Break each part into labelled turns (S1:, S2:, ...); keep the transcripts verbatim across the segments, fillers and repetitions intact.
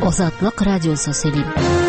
S1: Озатлык радиосы сөйли.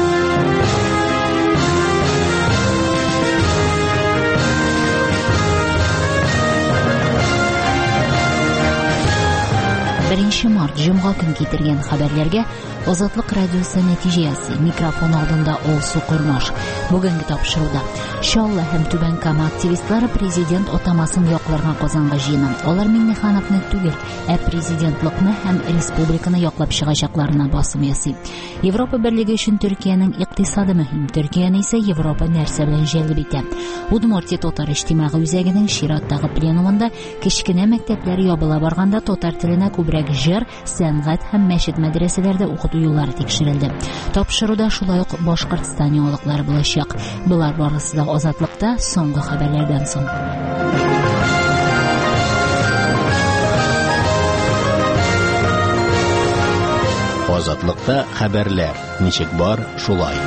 S1: Беренче март җомга көн китергән хәбәрләргә Озатлык радиосы нәтиҗәсе микрофон алдында Олсу Кормаш. Бүгенге тапшыруда Шалла һәм Түбән Кама активистлары президент атамасын якларга Казанга җыена. Алар Миңнехановны түгел, ә президентлыкны һәм республиканы яклап чыгачакларына басым ясый. Европа Берлеге өчен Төркиянең икътисады мөһим. Төркияне исә Европа нәрсә белән җәлеп итә. Удмуртия татар иҗтимагый үзәгенең чираттагы пленумында кечкенә мәктәпләр ябыла барганда татар теленә күбрәк җыр, сәнгать һәм мәчет мәдрәсәләрдә укыту юллары тикшерелде. Тапшыруда шулай ук Башкортстан яңалыклары булачак. Булар барысы да Озатлыкта соңгы хәбәрләрдән соң.
S2: Озатлыкта хәбәрләр. Ничек бар, шулай.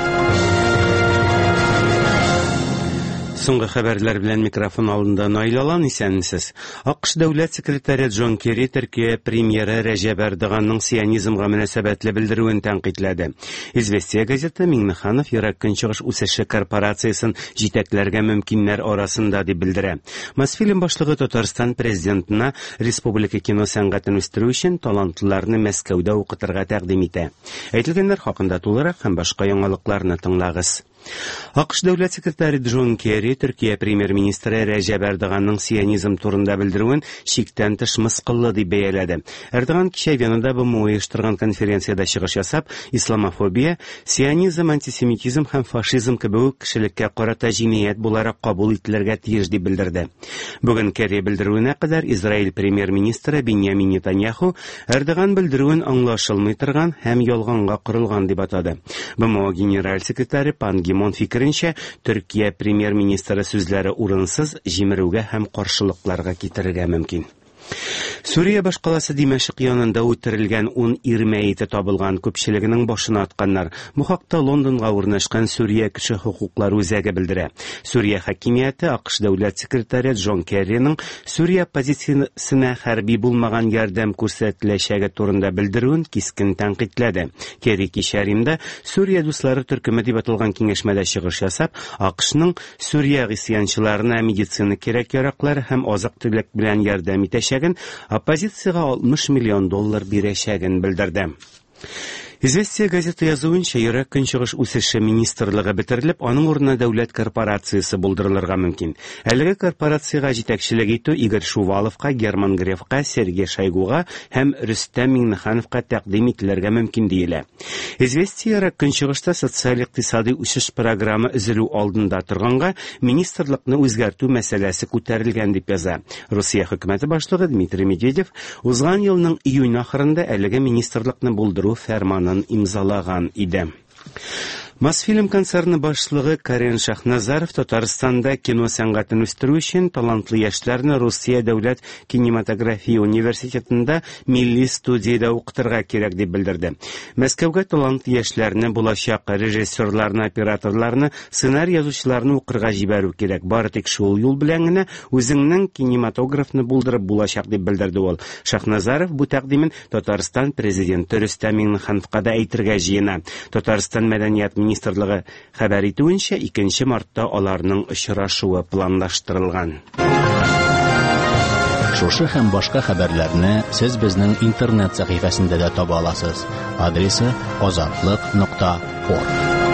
S3: Соңгы хәбәрләр белән микрофон алдында Найлалан исәнмесез. АКШ дәүләт секретаре Джон Керри Төркия премьеры Рәҗәп Эрдоганның сионизмга мөнәсәбәтле белдерүен тәнкыйтьләде. Известия газеты Миңнеханов Ерак Көнчыгыш үсеше корпорациясын җитәкләргә мөмкиннәр арасында дип белдерә. Мосфильм башлыгы Татарстан президентына республика кино сәнгатен үстерү өчен талантлыларны Мәскәүдә укытырга тәкъдим итә. Әйтелгәннәр хакында тулырак һәм башка яңалыкларны тыңлагыз. АКШ дәүләт секретаре Джон Керри Төркия премьер-министры Рәҗәп Эрдоганның сионизм турында белдерүен чиктән тыш мыскыллы дип бәяләде. Эрдоган кичә Венада БМО оештырган конференциядә чыгыш ясап, исламофобия, сионизм, антисемитизм һәм фашизм кебек кешелеккә карата җинаять буларак кабул ителергә тиеш дип белдерде. Бүген Керри белдерүенә кадәр Израиль премьер-министры Беньямин Нетаньяху Эрдоган белдерүен аңлашылмый торган һәм ялганга корылган дип атады. БМО генераль секретаре Пан Гимон фикеренчә, Төркия премьер-министры сүзләре урынсыз, җимерүгә һәм каршылыкларга китерергә мөмкин. Сүрия башкаласы Димәшк янында үтерелгән ун ир мәете табылган, күпчелегенең башына атканнар. Бу хакта Лондонга урнашкан Сүрия кеше хукуклары үзәге белдерә. Сүрия хакимияте АКШ дәүләт секретаре Джон Керриның Сүрия позициясенә хәрби булмаган ярдәм күрсәтеләчәге турында белдерүен кискен тәнкыйтьләде. Керри кичә Римда Сүрия дуслары төркеме дип аталган киңәшмәдә чыгыш ясап, АКШның Сүрия гысьянчыларына медицина кирәк-яраклары һәм азык-төлек белән ярдәм итәчәген, оппозициягә алтмыш миллион доллар бирәчәген белдерде. Известия газеты язуынча, Ерак Көнчыгыш үсеше министрлыгы бетерелеп, аның урынына дәүләт корпорациясе булдырылырга мөмкин. Әлеге корпорациягә җитәкчелек итү Игорь Шуваловка, Герман Грефка, Сергей Шойгуга һәм Рөстәм Миңнехановка тәкъдим ителергә мөмкин диелә. Известия Ерак Көнчыгышта социаль-икътисади үсеш программы өзелү алдында торганга, министрлыкны үзгәртү мәсьәләсе күтәрелгән дип яза. Русия хөкүмәте башлыгы Дмитрий Медведев узган елның июнь ахырында әлеге министрлыкны булдыру фәрманы имзалаган иде. Мосфильм концерны башлыгы Карен Шахназаров Татарстанда кино сәнгатен үстерү өчен талантлы яшьләрне Русия дәүләт кинематография университетында милли студиядә укытырга кирәк дип белдерде. Мәскәүгә талантлы яшьләрне, булачак режиссерларны, операторларны, сценарий язучыларны укырга җибәрү кирәк. Бары тик шул юл белән генә үзеңнең кинематографны булдырып булачак дип белдерде ул. Шахназаров бу тәкъдимен Татарстан президенты Рөстәм Миңнехановка да әйтергә җыена. Татарстан мәдәният министрлыгы хәбәр итүенчә, икенче мартта аларның очрашуы планлаштырылган.
S2: Шушы һәм башка хәбәрләрне сез безнең интернет сәхифәсендә дә таба аласыз. Адресы озатлык нокта орг.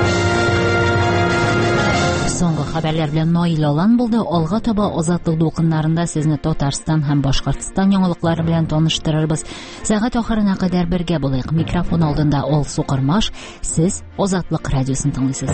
S1: Соңгы хәбәрләр белән Наил Алан булды. Алга таба Азатлык дулкыннарында сезне Татарстан һәм Башкортстан яңалыклары белән таныштырырбыз. Сәгать ахырына кадәр бергә булыйк. Микрофон алдында Олсу Кормаш, сез Азатлык радиосын тыңлыйсыз.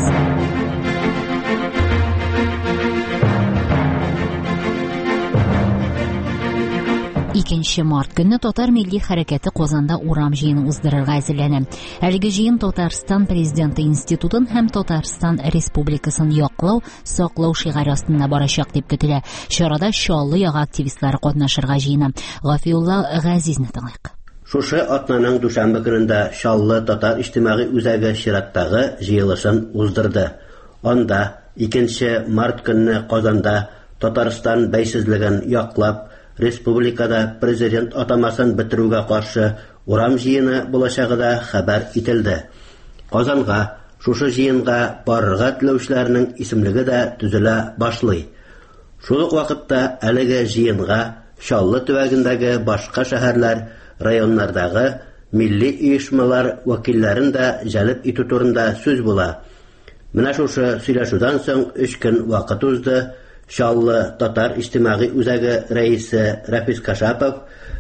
S1: икенче март көнне Татар милли хәрәкәте Казанда урам җыены уздырырга әзерләнә. Әлеге җыен Татарстан президенты институтын һәм Татарстан республикасын яклау, саклау шигары астында барачак дип көтелә. Чарада Чаллы яга активистлары катнашырга җыена. Гафиулла Газизны тыңлыйк.
S4: Шушы атнаның дүшәмбе көнендә Чаллы татар иҗтимагый үзәге чираттагы җыелышын уздырды. Анда икенче март көнне Казанда Татарстан бәйсезлеген яклап, республикада президент атамасын бетерүгә каршы урам җыены булачагы да хәбәр ителде. Казанга шушы җыенга барырга теләүчеләрнең исемлеге дә төзелә башлый. Шул ук вакытта әлеге җыенга Чаллы төбәгендәге башка шәһәрләр, районнардагы милли оешмалар вәкилләрен дә җәлеп итү турында сүз була. Менә шушы сөйләшүдән соң өч көн вакыт узды. Чаллы татар иҗтимагый үзәге рәисе Рафис Кашапов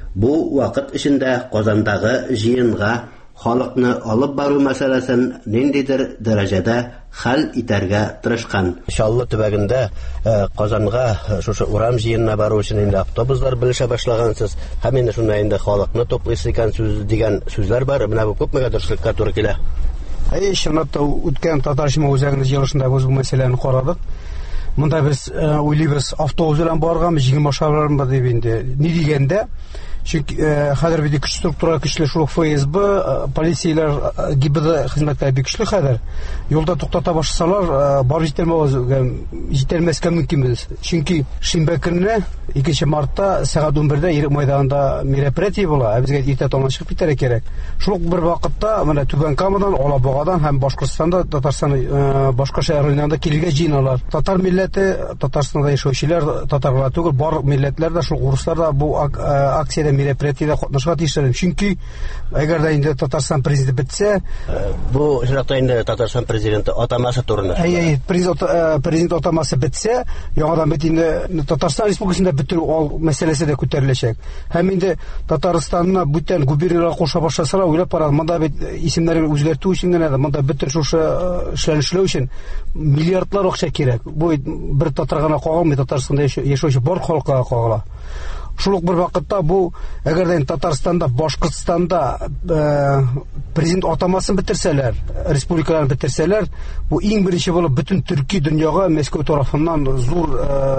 S4: бу вакыт эчендә Казандагы җыенга халыкны алып бару мәсьәләсен ниндидер дәрәҗәдә хәл итәргә тырышкан. Чаллы төбәгендә Казанга шушы урам җыенына бару өчен инде автобуслар белешә башлагансыз. Һәм инде шунда инде халыкны топлыйсы икән сүз дигән сүзләр бар. Менә бу күпмегә дөреслеккә туры килә.
S5: Әй, чынлап та үткән татар җыены үзәгендә җыелышында без бу мәсьәләне карадык. Монда без уйлыйбыз, автобус белән барганбыз, җиңел машиналар дип инде. Ни дигәндә, чөнки хәзер бит көч структура көчле шул эф эс бэ, полицияләр, ГИБДД хезмәткәре бик көчле хәзер. Юлда туктата башласалар, барып җитәлмәскә мөмкин без. Чөнки шимбә көнне икенче мартта сәгать унбердә Ирек мәйданында мероприятие була, ә безгә иртә таңнан чыгып китәргә кирәк. Шул бер вакытта менә Түбән Камадан, Алабугадан һәм Башкортстанда, Татарстан башка шәһәрләреннән дә килергә җыеналар. Татар милләте, Татарстанда яшәүчеләр, татарлар түгел, бар милләтләр дә, шул урыслар да бу акциядә, мероприятиедә катнашырга тиешләр. Чөнки әгәр дә инде Татарстан президенты бетсә,
S4: бу чиракта инде Татарстан президенты атамасы турында.
S5: Әй, президент атамасы бетсә, яңадан бит инде Татарстан Республикасында бетерү ал мәсьәләсе дә күтәреләчәк. Һәм инде Татарстанны бүтән губерниялар куша башласалар, уйлап карадым, монда бит исемнәрне үзгәртү өчен генә, монда бетер шушы эшләр эшләү өчен миллиардлар акча кирәк. Бу бер татар гына калмый, Татарстанда яшәүче бар халыкка кагыла. Шул ук бер вакытта бу, әгәр дә Татарстанда, Башкортстанда президент атамасын бетерсәләр, республикаларны бетерсәләр, бу иң беренче булып бөтен төрки дөньяга Мәскәү тарафыннан зур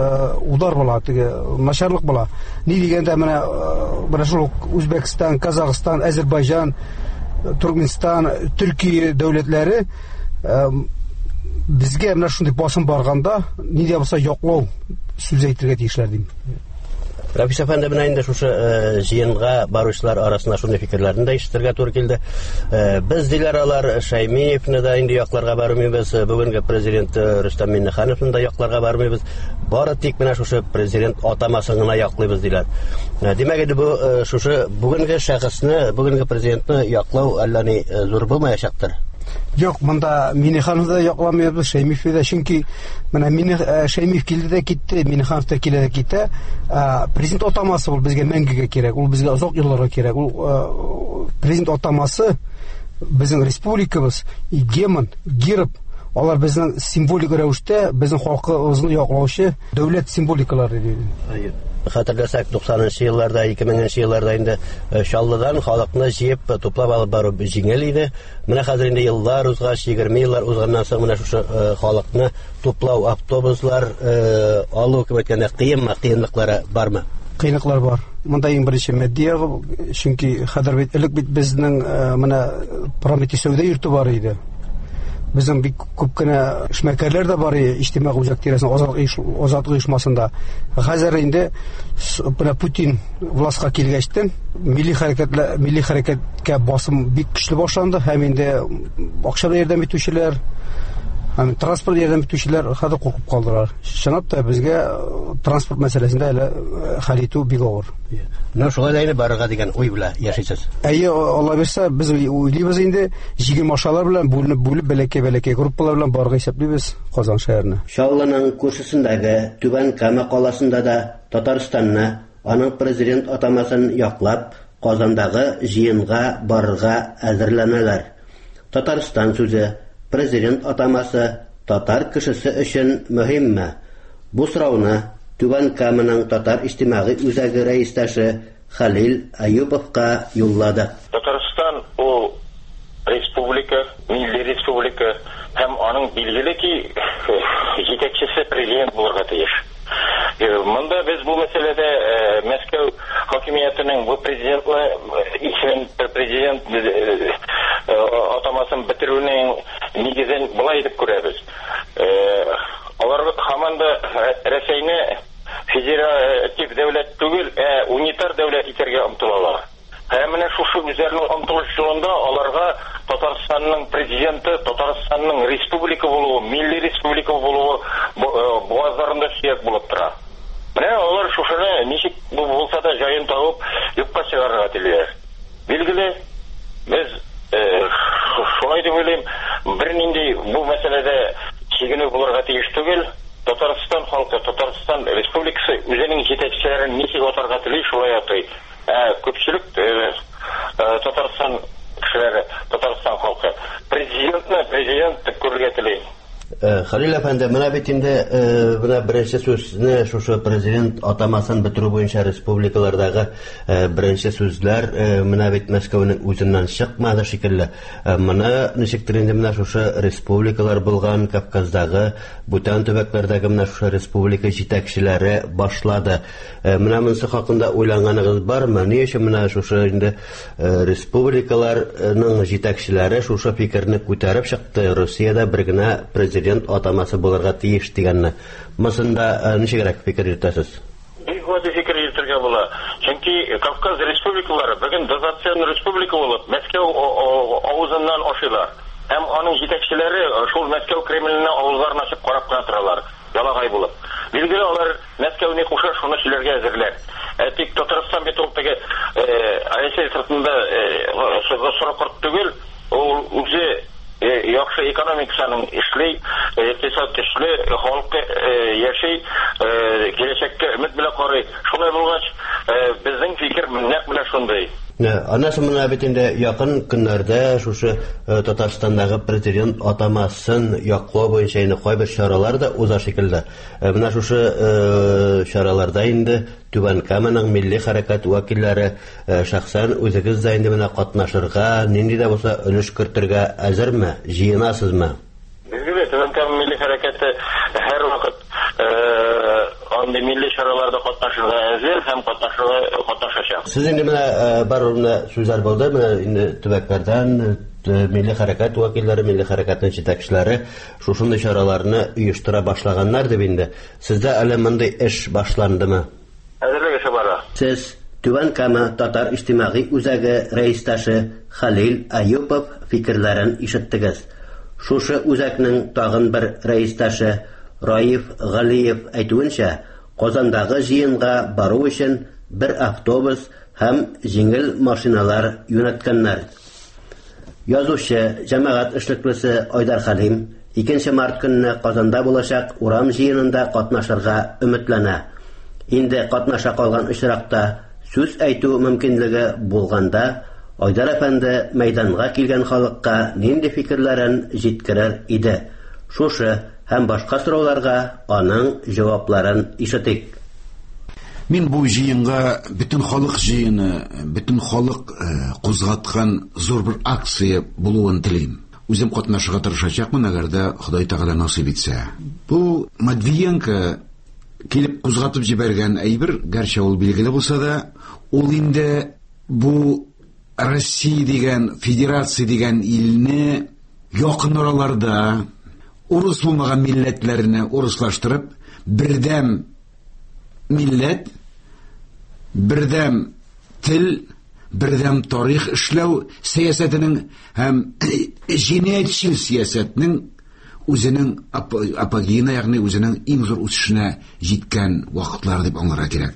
S5: удар була, теге начарлык була. Ни дигәндә менә менә шул Үзбәкстан, Казакстан, Азәрбайҗан, Түркменстан, Төркия дәүләтләре безгә менә шундый басым барганда, ни дә булса яклау сүз әйтергә тиешләр дим.
S4: Рафис әфәнде менә инде шушы җыенга баручылар арасында шундый фикерләрне дә ишетергә туры килде. Без диләр алар Шәймиевне дә инде якларга бармыйбыз, бүгенге президент Рөстәм Миңнехановны да якларга бармыйбыз. Бары тик менә шушы президент атамасын гына яклыйбыз диләр. Димәк инде бу шушы бүгенге шәхесне, бүгенге президентны яклау әллә ни зур булмаячактыр.
S5: Юк, монда Миңнеханов да якламыйбыз, Шәймиев дә, чөнки менә мине Шәймиев килде дә китте, Миңнеханов да килә дә китә. Президент атамасы ул безгә мәңгегә кирәк, ул безгә озак елларга кирәк. Ул президент атамасы безнең республикабыз, гимн, герб, алар безнең символик рәвештә безнең халкыбызны яклаучы дәүләт символикалары диде.
S4: Хәтерләсәк, туксанынчы елларда, ике меңенче елларда инде Чаллыдан халыкны җыеп туплап алып бару җиңел иде. Менә хәзер инде еллар узгач, егерме еллар узганнан соң менә шушы халыкны туплау, автобуслар алу кебеккәндә кыенмы, кыенлыклары бармы?
S5: Кыенлыклар бар. Монда иң беренче мәддия, чөнки хәзер бит элек бит безнең менә Прометей сәүдә йорты бар иде. Безнең бик күп кенә эшмәкәрләр дә бар иде, иҗтимагый үзәк тирәсендә, азатлык оешмасында. Хәзер инде менә Путин властька килгәчтән милли хәрәкәтләр, милли хәрәкәткә басым бик көчле башланды, һәм инде акча ярдәм итүчеләр, һәм транспорт ярдәм итүчеләр хәзер куркып калдылар. Чынлап та безгә транспорт мәсьәләсендә әле хәл итү бик авыр.
S4: Менә шулай да инде барырга дигән уй белән яшисез.
S5: Әйе, Алла бирсә, без уйлыйбыз инде җиңел машиналар белән бүленеп, бүлеп бәләкәй-бәләкәй группалар белән барырга исәплибез Казан шәһәренә.
S4: Чаллының күршесендәге Түбән Кама каласында да Татарстанны, аның президент атамасын яклап, Казандагы җыенга барырга әзерләнәләр. Татарстан сүзе, президент атамасы татар кешесе өчен мөһимме? Бу сорауны Түбән Каманың татар иҗтимагый үзәге рәистәше Хәлил Аюповка юллады.
S6: Татарстан ул республика, милли республика һәм аның билгеле ки җитәкчесе президент булырга тиеш. Монда без бу мәсьәләдә Мәскәү хакимиятенең бу президентны исен президент атамасын бетерүнең нигезен булай дип күрәбез. Алар һаман да Рәсәйне федератив дәүләт түгел, ә унитар дәүләт итәргә омтылалар. Һәм менә шушы үзләренең омтылыш жолында аларга Татарстанның президенты, Татарстанның республика булуы, милли республика булуы буазларында сөяк булып тора. Менә алар шушыны ничек булса да җаен табып юкка чыгарырга телиләр. Билгеле, без шулай дип уйлыйм, бернинди бу мәсьәләдә чигенү булырга тиеш түгел. Татарстан халкы, Татарстан республикасы үзенең җитәкчеләрен ничек атарга тели, шулай атый. Ә күпчелек Татарстан кешеләре, Татарстан халкы президентны президент дип күрергә тели.
S4: Хәлил әфәнде, менә бит инде менә беренче сүзне шушы президент атамасын бетерү буенча республикалардагы беренче сүзләр менә бит Мәскәүнең үзеннән чыкмады шикелле. Моны ничектер инде менә шушы республикалар булган Кавказдагы, бүтән төбәкләрдәге менә шушы республика җитәкчеләре башлады. Менә монысы хакында уйлаганыгыз бармы? Ни өчен менә шушы инде республикаларның җитәкчеләре шушы фикерне күтәреп чыкты? Россиядә бер генә президент атамасы булырга тиеш дигәнне. Мосында ничегрәк фикер йөртәсез?
S6: Бик гади фикер йөртергә була. Чөнки Кавказ республикалары бүген дозацион республика булып, Мәскәү авызыннан ашыйлар. Һәм аның җитәкчеләре шул Мәскәү Кремленә авызларын ачып карап кына торалар, ялагай булып. Билгеле, алар Мәскәүне куша шуны сөйләргә әзерләр. Тик Татарстан бит ул теге Россия сыртында соракорт түгел, ул үзе яхшы экономикасының эшли, икътисад эшли, халкы яши, киләчәккә өмет белән карый. Шулай булгач, безнең фикер нәкъ менә шундый.
S4: Анасы менә бит инде якын көннәрдә шушы Татарстандагы президент атамасын яклау буенча инде кайбер чаралар да уза шикелле. Менә шушы чараларда инде Түбән Каманың милли хәрәкәт вәкилләре шәхсән үзегез дә инде менә катнашырга, нинди дә булса өлеш кертергә әзерме, җыенасызмы?
S6: Билгеле, Түбән Кама милли хәрәкәте һәр вакыт андый милли чараларда катнашырга әзер һәм катнашырга катнашачак.
S4: Сез инде менә бар менә сүзләр булды, менә инде төбәкләрдән милли хәрәкәт вәкилләре, милли хәрәкәтнең җитәкчеләре шушындый чараларны оештыра башлаганнар дип инде. Сездә әле мондый эш башландымы?
S6: Әзерлек эше бара.
S4: Сез Түбән Кама татар иҗтимагый үзәге рәистәше Хәлил Аюпов фикерләрен ишеттегез. Шушы үзәкнең тагын бер рәистәше Раиф Галиев әйтүенчә, Казандагы җыенга бару өчен бер автобус һәм җиңел машиналар юнәткәннәр. Язучы, җәмәгать эшлеклесе Айдар Хәлим икенче март көнне Казанда булачак урам җыенында катнашырга өметләнә. Инде катнаша калган очракта сүз әйтү мөмкинлеге булганда, Айдар әфәнде мәйданга килгән халыкка нинди фикерләрен җиткерер иде. Шушы һәм башка сорауларга аның җавапларын ишетик.
S7: Мин бу җыенга бөтен халык җыены, бөтен халык кузгаткан зур бер акция булуын телим. Үзем катнашырга тырышачакмын, әгәр дә Ходай Тәгалә насыйп итсә. Бу Матвиенко килеп кузгатып җибәргән әйбер, гәрчә ул билгеле булса да, ул инде бу Россия дигән, Федерация дигән илне якын араларда урыс булмаган милләтләрне урыслаштырып, бердәм милләт, бердәм тел, бердәм тарих эшләү сәясәтенең һәм җинаятьчел сәясәтнең үзенең апогеена, ягъни үзенең иң зур үсешенә җиткән вакытлар дип аңларга кирәк.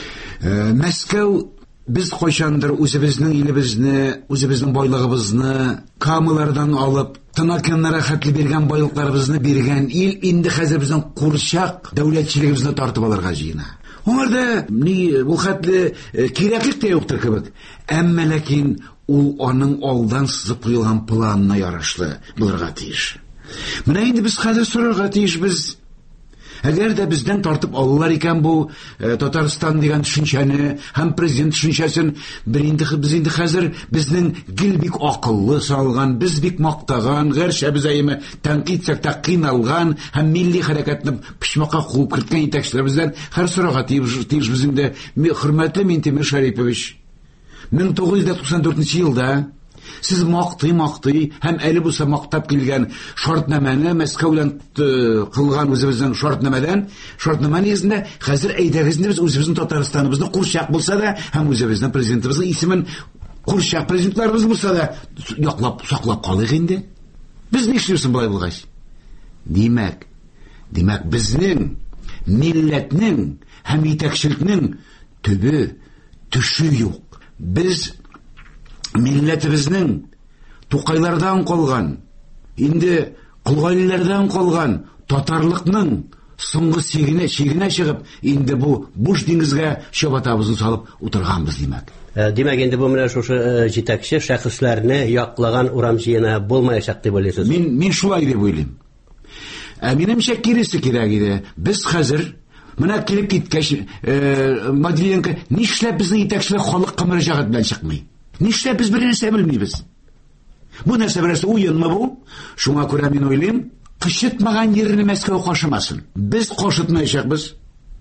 S7: Мәскәү без кайчандыр үзебезнең илебезне, үзебезнең байлыгыбызны камылардан алып, тынакеннәр рәхәтле биргән байлыкларыбызны биргән ил инде хәзер безнең курчак дәүләтчелегебезне тартып алырга җыена. Аңарда ни бу хәтле кирәклек тә юктыр кебек. Әмма ләкин ул аның алдан сызып куелган планына ярашлы булырга тиеш. Менә инде без хәзер сорарга тиешбез. Әгәр дә бездән тартып алалар икән бу Татарстан дигән төшенчәне һәм президент төшенчәсен, бер инде без инде хәзер безнең гел бик акыллы салган, без бик мактаган, гәрчә без әйме тәнкыйтьсәк тә кыйналган һәм милли хәрәкәтне пичмакка куып керткән итәкчеләребездән һәр сорага тиеш без инде. Хөрмәтле Минтимер Шәрипович, мең тугыз йөз туксан дүртенче елда сез мактый-мактый һәм әле булса мактап килгән шартнамәне Мәскәү белән кылган үзебезнең шартнамәдән, шартнама нигезендә хәзер әйдәгез без үзебезнең Татарстаныбызны курчак булса да һәм үзебезнең президентыбызның исемен Курчак президентларыбыз булса да яклап, саклап калыйк инде. Без ни эшләрсен булай булгач? Димәк, димәк безнең милләтнең һәм итәкчелекнең төбе, төше юк. Без милләтебезнең Тукайлардан калган, инде кулгайлардан калган татарлыкның соңгы сигенә чигенә чыгып, инде бу буш диңгезгә чабатабызны салып утырганбыз димәк.
S4: Димәк, инде бу менә шушы җитәкче шәхесләрне яклаган урам җыена булмаячак дип уйлыйсыз.
S7: Мин мин шулай дип уйлыйм. Ә минемчә киресе кирәк иде. Без хәзер менә килеп киткәч, Мадиенко нишләп безнең итәкчеләр халыкка мөрәҗәгать белән чыкмый? Нишләп без бер нәрсә белмибез? Бу нәрсә берсе уенмы бу? Шуңа күрә мин уйлыйм, кышытмаган yerне Мәскәү кашымасын. Без кашытмаячакбыз.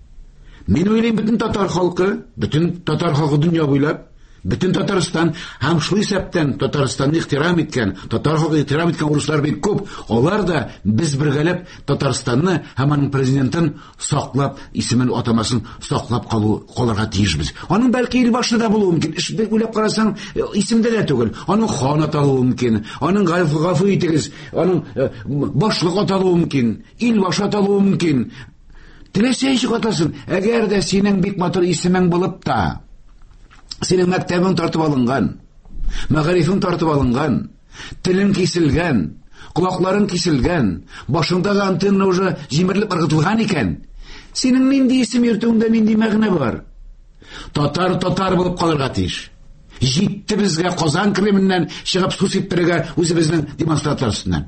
S7: Мин уйлыйм, бөтен татар халкы, бөтен татар халкы дөнья буйлап, бөтен Татарстан һәм шул исәптән Татарстанны ихтирам иткән, татар халкы ихтирам иткән урыслар бик күп. Алар да без бергәләп Татарстанны һәм аның президентын саклап, исемен атамасын саклап калу калырга тиешбез. Аның бәлки ил башында булуы мөмкин. Эшне уйлап карасаң, исемдә дә түгел. Аның хан аталуы мөмкин. Аның гафу итегез, аның башлык аталуы мөмкин. Ил башы аталуы мөмкин. Теләсә ничек атасын, әгәр дә синең бик матур исемең булып та, синең мәктәбең тартып алынган, мәгарифең тартып алынган, телең киселгән, колакларың киселгән, башыңдагы антенна уже җимерелеп ыргытылган икән, синең нинди исем йөртүеңдә нинди мәгънә бар? Татар татар булып калырга тиеш. Җитте безгә Казан Кремленнән чыгып су сиптерергә үзебезнең демонстраторсыннан.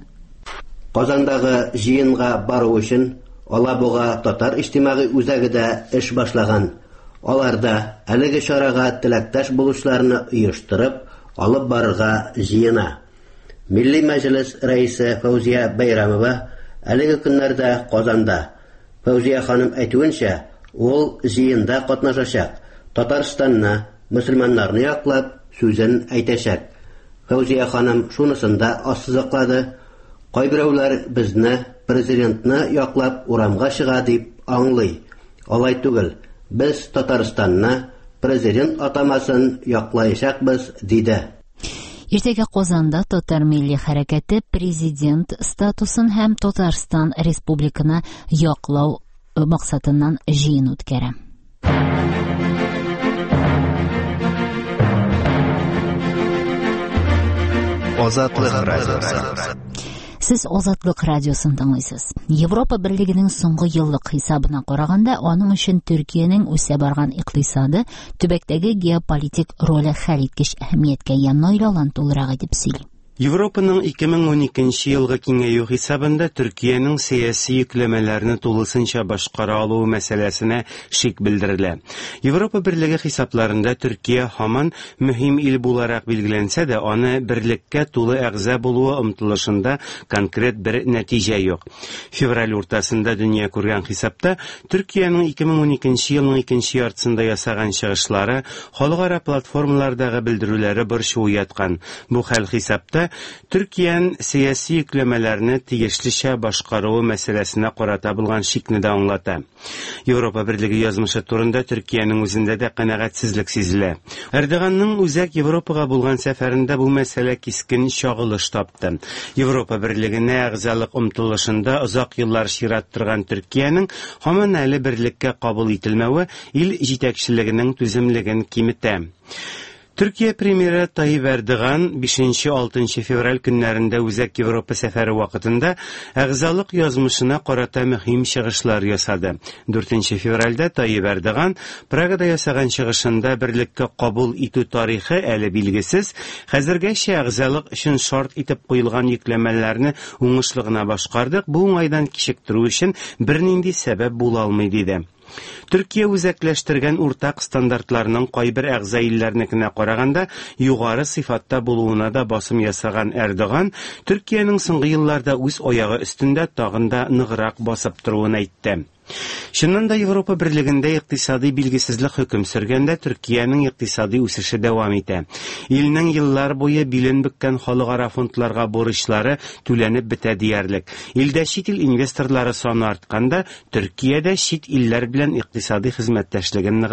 S4: Казандагы җыенга бару өчен Алабуга татар иҗтимагый үзәгедә эш башлаган. Аларда әлеге чарага теләктәш булышларны оештырып, алып барырга җыена. Милли мәҗлес рәисе Фаузия Бәйрәмова әлеге көннәрдә Казанда. Фаузия ханым әйтүенчә, ул җыенда катнашачак. Татарстанны, мөселманнарны яклап, сүзен әйтәчәк. Фаузия ханым шунысын да ассызыклады. Кайберәүләр безне, президентны яклап урамга чыга дип аңлый. Алай түгел. Без Татарстанны президент атамасын яклаячакбыз диде.
S1: Иртәгә Казанда Татар милли хәрәкәте президент статусын һәм Татарстан республиканы яклау максатыннан җыен үткәрә.
S2: Азатлык радиосы.
S1: Сез Азатлык радиосын тыңлыйсыз. Европа Берлегенең соңгы еллык хисабына караганда, аның өчен Төркиянең үсә барган икътисады төбәктәге геополитик роле хәл иткеч әһәмияткә янайлан тулырак дип сөйли.
S3: Европаның ике мең ун икенче елгы киңәю хисабында Төркиянең сәяси йөкләмәләрне тулысынча башкара алуы мәсьәләсенә шик белдерелә. Европа Берлеге хисапларында Төркия һаман мөһим ил буларак билгеләнсә дә, аны берлеккә тулы әгъза булуы омтылышында конкрет бер нәтиҗә юк. Февраль уртасында дөнья күргән хисапта Төркиянең ике мең ун икенче елның икенче яртысында ясаган чыгышлары, халыкара платформалардагы белдерүләре борчу уяткан. Бу хәл хисапта Төркиян сәяси йөкләмәләрне тиешлечә башкаруы мәсьәләсенә карата булган шикне дә аңлата. Европа Берлеге язмышы турында Төркиянең үзендә дә канәгатьсезлек сизелә. Эрдоганның үзәк Европага булган сәфәрендә бу мәсьәлә кискен чагылыш тапты. Европа Берлегенә әгъзалык омтылышында озак еллар чират торган Төркиянең һаман әле берлеккә кабул ителмәве ил җитәкчелегенең түземлеген киметә. Төркия премьеры Таyyip Erdogan бишенче-алтынчы февраль көннәрендә үзәк Европа сәфәре вакытында әгъзалык язмышына карата мөһим чыгышлар ясады. дүртенче февральдә Tayyip Erdogan Прагада ясаган чыгышында берлеккә кабул итү тарихы әле билгесез, хәзергәчә әгъзалык өчен шарт итеп куелган йөкләмәләрне уңышлы гына башкардык, бу уңайдан кичектерү өчен бернинди сәбәп була алмый диде. Төркия үзәкләштергән уртак стандартларның кайбер әгъза илләрнекенә караганда югары сыйфатта булуына да басым ясаган Эрдоган, Төркиянең соңгы елларда үз аягы өстендә тагын да ныграк басып торуын әйтте. Шуннан да Европа Берлегендә икътисади билгесезлек хөкем сөргәндә, Төркиянең икътисади үсеше дәвам итә. Илнең еллар буе билен бөккән халыкара фондларга бурычлары түләнеп бетә диярлек. Илдә чит ил инвесторлары саны артканда, Төркиядә чит илләр белән икътисади хезмәттәшлеген ныгыта.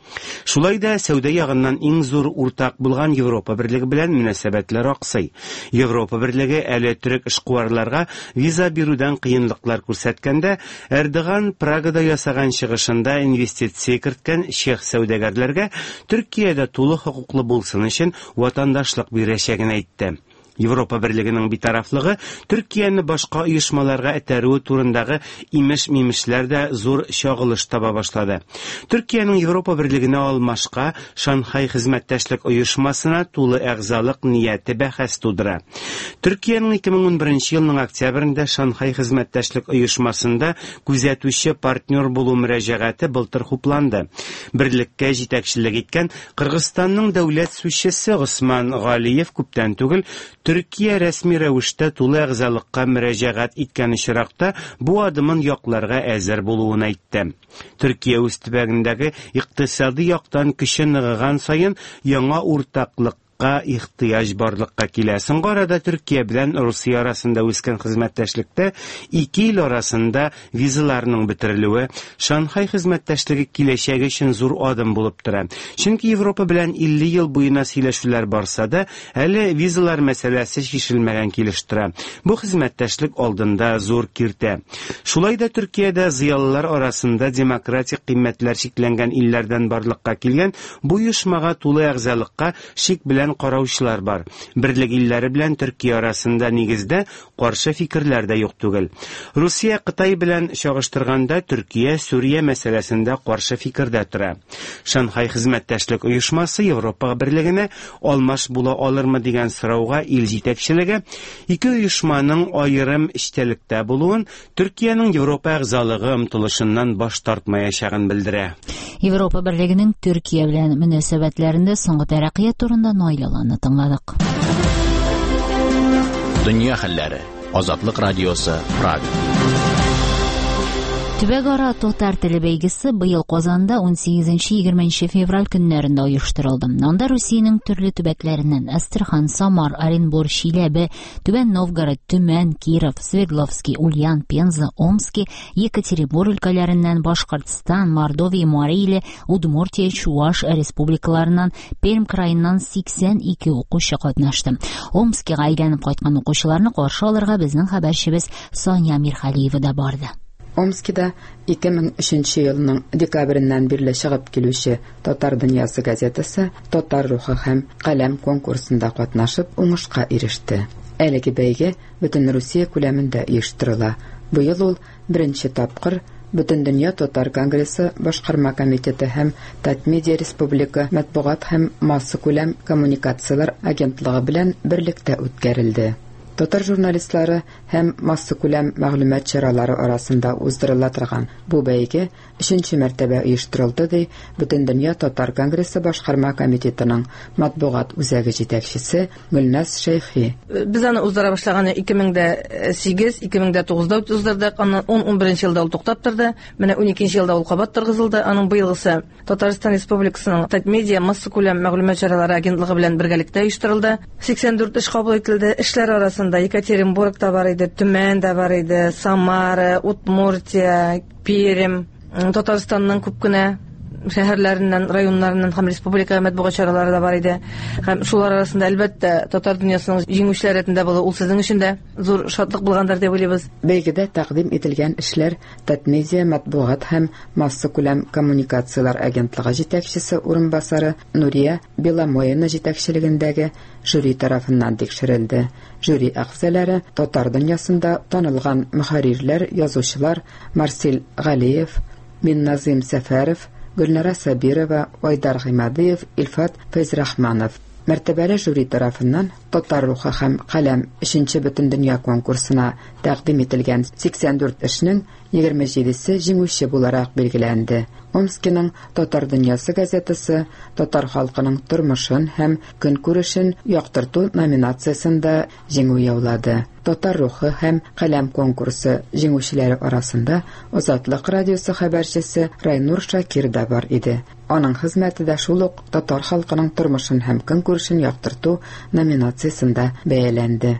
S3: Шулай да сәүдә ягыннан иң зур уртак булган Европа берлеге белән мөнәсәбәтләр аксый. Европа берлеге әле төрек эшкуарларга виза бирүдән кыенлыклар күрсәткәндә, Эрдоган Прагада ясаган чыгышында инвестиция керткән чех сәүдәгәрләргә Төркиядә тулы хокуклы булсын өчен ватандашлык бирәчәген әйтте. Европа берлегенең битарафлыгы Төркияне башка оешмаларга этәрүе турындагы имеш-мимешләр дә зур чагылыш таба башлады. Төркиянең Европа берлегенә алмашка Шанхай хезмәттәшлек оешмасына тулы әгъзалык нияте бәхәс тудыра. Төркиянең ике мең унберенче елның октябрендә Шанхай хезмәттәшлек оешмасында күзәтүче партнер булу мөрәҗәгате былтыр хупланды. Берлеккә җитәкчелек иткән Кыргызстанның дәүләт сүзчесе Госман Галиев күптән түгел Төркия рәсми рәвештә тулы әгъзалыкка мөрәҗәгать иткән очракта бу адымын якларга әзер булуын әйтте. Төркия үз төбәгендәге икътисади яктан көче ныгыган саен яңа уртаклык ихтыяҗ барлыкка килә. Соңгы арада Төркия белән Русия арасында үскән хезмәттәшлектә ике ил арасында визаларның бетерелүе Шанхай хезмәттәшлеге киләчәге өчен зур адым булып тора. Чөнки Европа белән илле ел буена сөйләшүләр барса да, әле визалар мәсьәләсе шишелмәгән килеш тора. Бу хезмәттәшлек алдында зур киртә. Шулай да Төркиядә зыялылар арасында демократик кыйммәтләр шикләнгән илләрдән барлыкка килгән бу оешмага тулы әгъзалыкка шик белән караучылар бар. Берлек илләре белән Төркия арасында нигездә каршы фикерләр дә юк түгел. Русия Кытай белән чагыштырганда Төркия Сүрия мәсьәләсендә каршы фикердә тора. Шанхай хезмәттәшлек оешмасы Европа берлегенә алмаш була алырмы дигән сорауга ил җитәкчелеге ике оешманың аерым эчтәлектә булуын, Төркиянең Европа әгъзалыгы омтылышыннан баш тартмаячагын белдерә.
S1: Европа берлегенең Төркия белән мөнәсәбәтләрендә соңгы тәрәккыят турында Нойлаланы тыңладык.
S2: Дөнья хәлләре. Азатлык радиосы, Прага.
S1: Төбәк-ара татар теле бәйгесе быел Казанда он сигезенче - егерменче февраль көннәрендә оештырылды. Анда Русиянең төрле төбәкләреннән Астрхан, Самар, Оренбур, Чиләбе, Түбән Новгород, Төмән, Киров, Свердловский, Ульян, Пенза, Омский, Екатеринбург өлкәләреннән Башкортстан, Мордовия, Мариле, Удмуртия, Чуваш республикаларыннан, Пермь краеннан сиксән ике укучы катнашты. Омскига әйләнеп кайткан укучыларны каршы алырга безнең хәбәрчебез Соня Мирхалиева да барды.
S8: Омскида ике мең өченче елның декабреннән бирле чыгып килүче Татар дөньясы газетасы Татар рухы һәм каләм конкурсында катнашып, уңышка иреште. Әлеге бәйге бөтен Русия күләмендә оештырыла. Быел ул беренче тапкыр Бөтен дөнья татар конгрессы башкарма комитеты һәм Татмедиа республика матбугат һәм масса күләм коммуникациялар агентлыгы белән берлектә үткәрелде. Татар журналистлары һәм масса күләм мәгълүмат чаралары арасында уздырыла торган бу бәйге өченче мәртәбә оештырылды ди Бөтен дөнья татар конгрессы башкарма комитетының матбугат үзәге җитәкчесе Гөлназ Шәйхи.
S9: Без аны уздыра башлаганы ике мең сигез - ике мең тугызда уздырдык, аннан он - он беренче елда ул туктап торды. Менә уникенче елда ул кабат торгызылды. Аның быелгысы Татарстан Республикасының Татмедиа масса күләм мәгълүмат чаралары агентлыгы белән бергәлектә оештырылды. сиксән дүрт эш кабул ителде. Эшләр арасында Екатеринбург да бар иде, Төмән да бар иде, Самара, Удмуртия, Пермь, Татарстанның күп кенә шәһәрләреннән, районнарыннан һәм республика матбугат чаралары да бар иде. Һәм шулар арасында әлбәттә татар дөньясының җиңүчеләре рәтендә булу ул сезнең өчен дә зур шатлык булгандыр дип уйлыйбыз.
S8: Бәйгедә тәкъдим ителгән эшләр Татмедиа матбугат һәм масса күләм коммуникациялар агентлыгы җитәкчесе урынбасары Нурия Беломоина җитәкчелегендәге жюри тарафыннан тикшерелде. Жюри әгъзалары татар дөньясында танылган мөхәррирләр, язучылар Марсель Галиев, Минназим Сәфәров, Гөлнара Сабирова, Айдар Гыймадиев, Илфат Фәйзрахманов. Мәртәбәле жюри тарафыннан Татар рухы һәм каләм өченче бөтен дөнья конкурсына тәкъдим ителгән сиксән дүрт эшнең егерме җидесе җиңүче буларак билгеләнде. Омскиның Татар дөньясы газетасы татар халкының тормышын һәм көнкүрешен яктырту номинациясендә җиңү яулады. Татар рухы һәм каләм конкурсы җиңүчеләре арасында Азатлык радиосы хәбәрчесе Райнур Шакир да бар иде. Аның хезмәте дә шул ук татар халкының тормышын һәм көнкүрешен яктырту номинациясендә бәяләнде.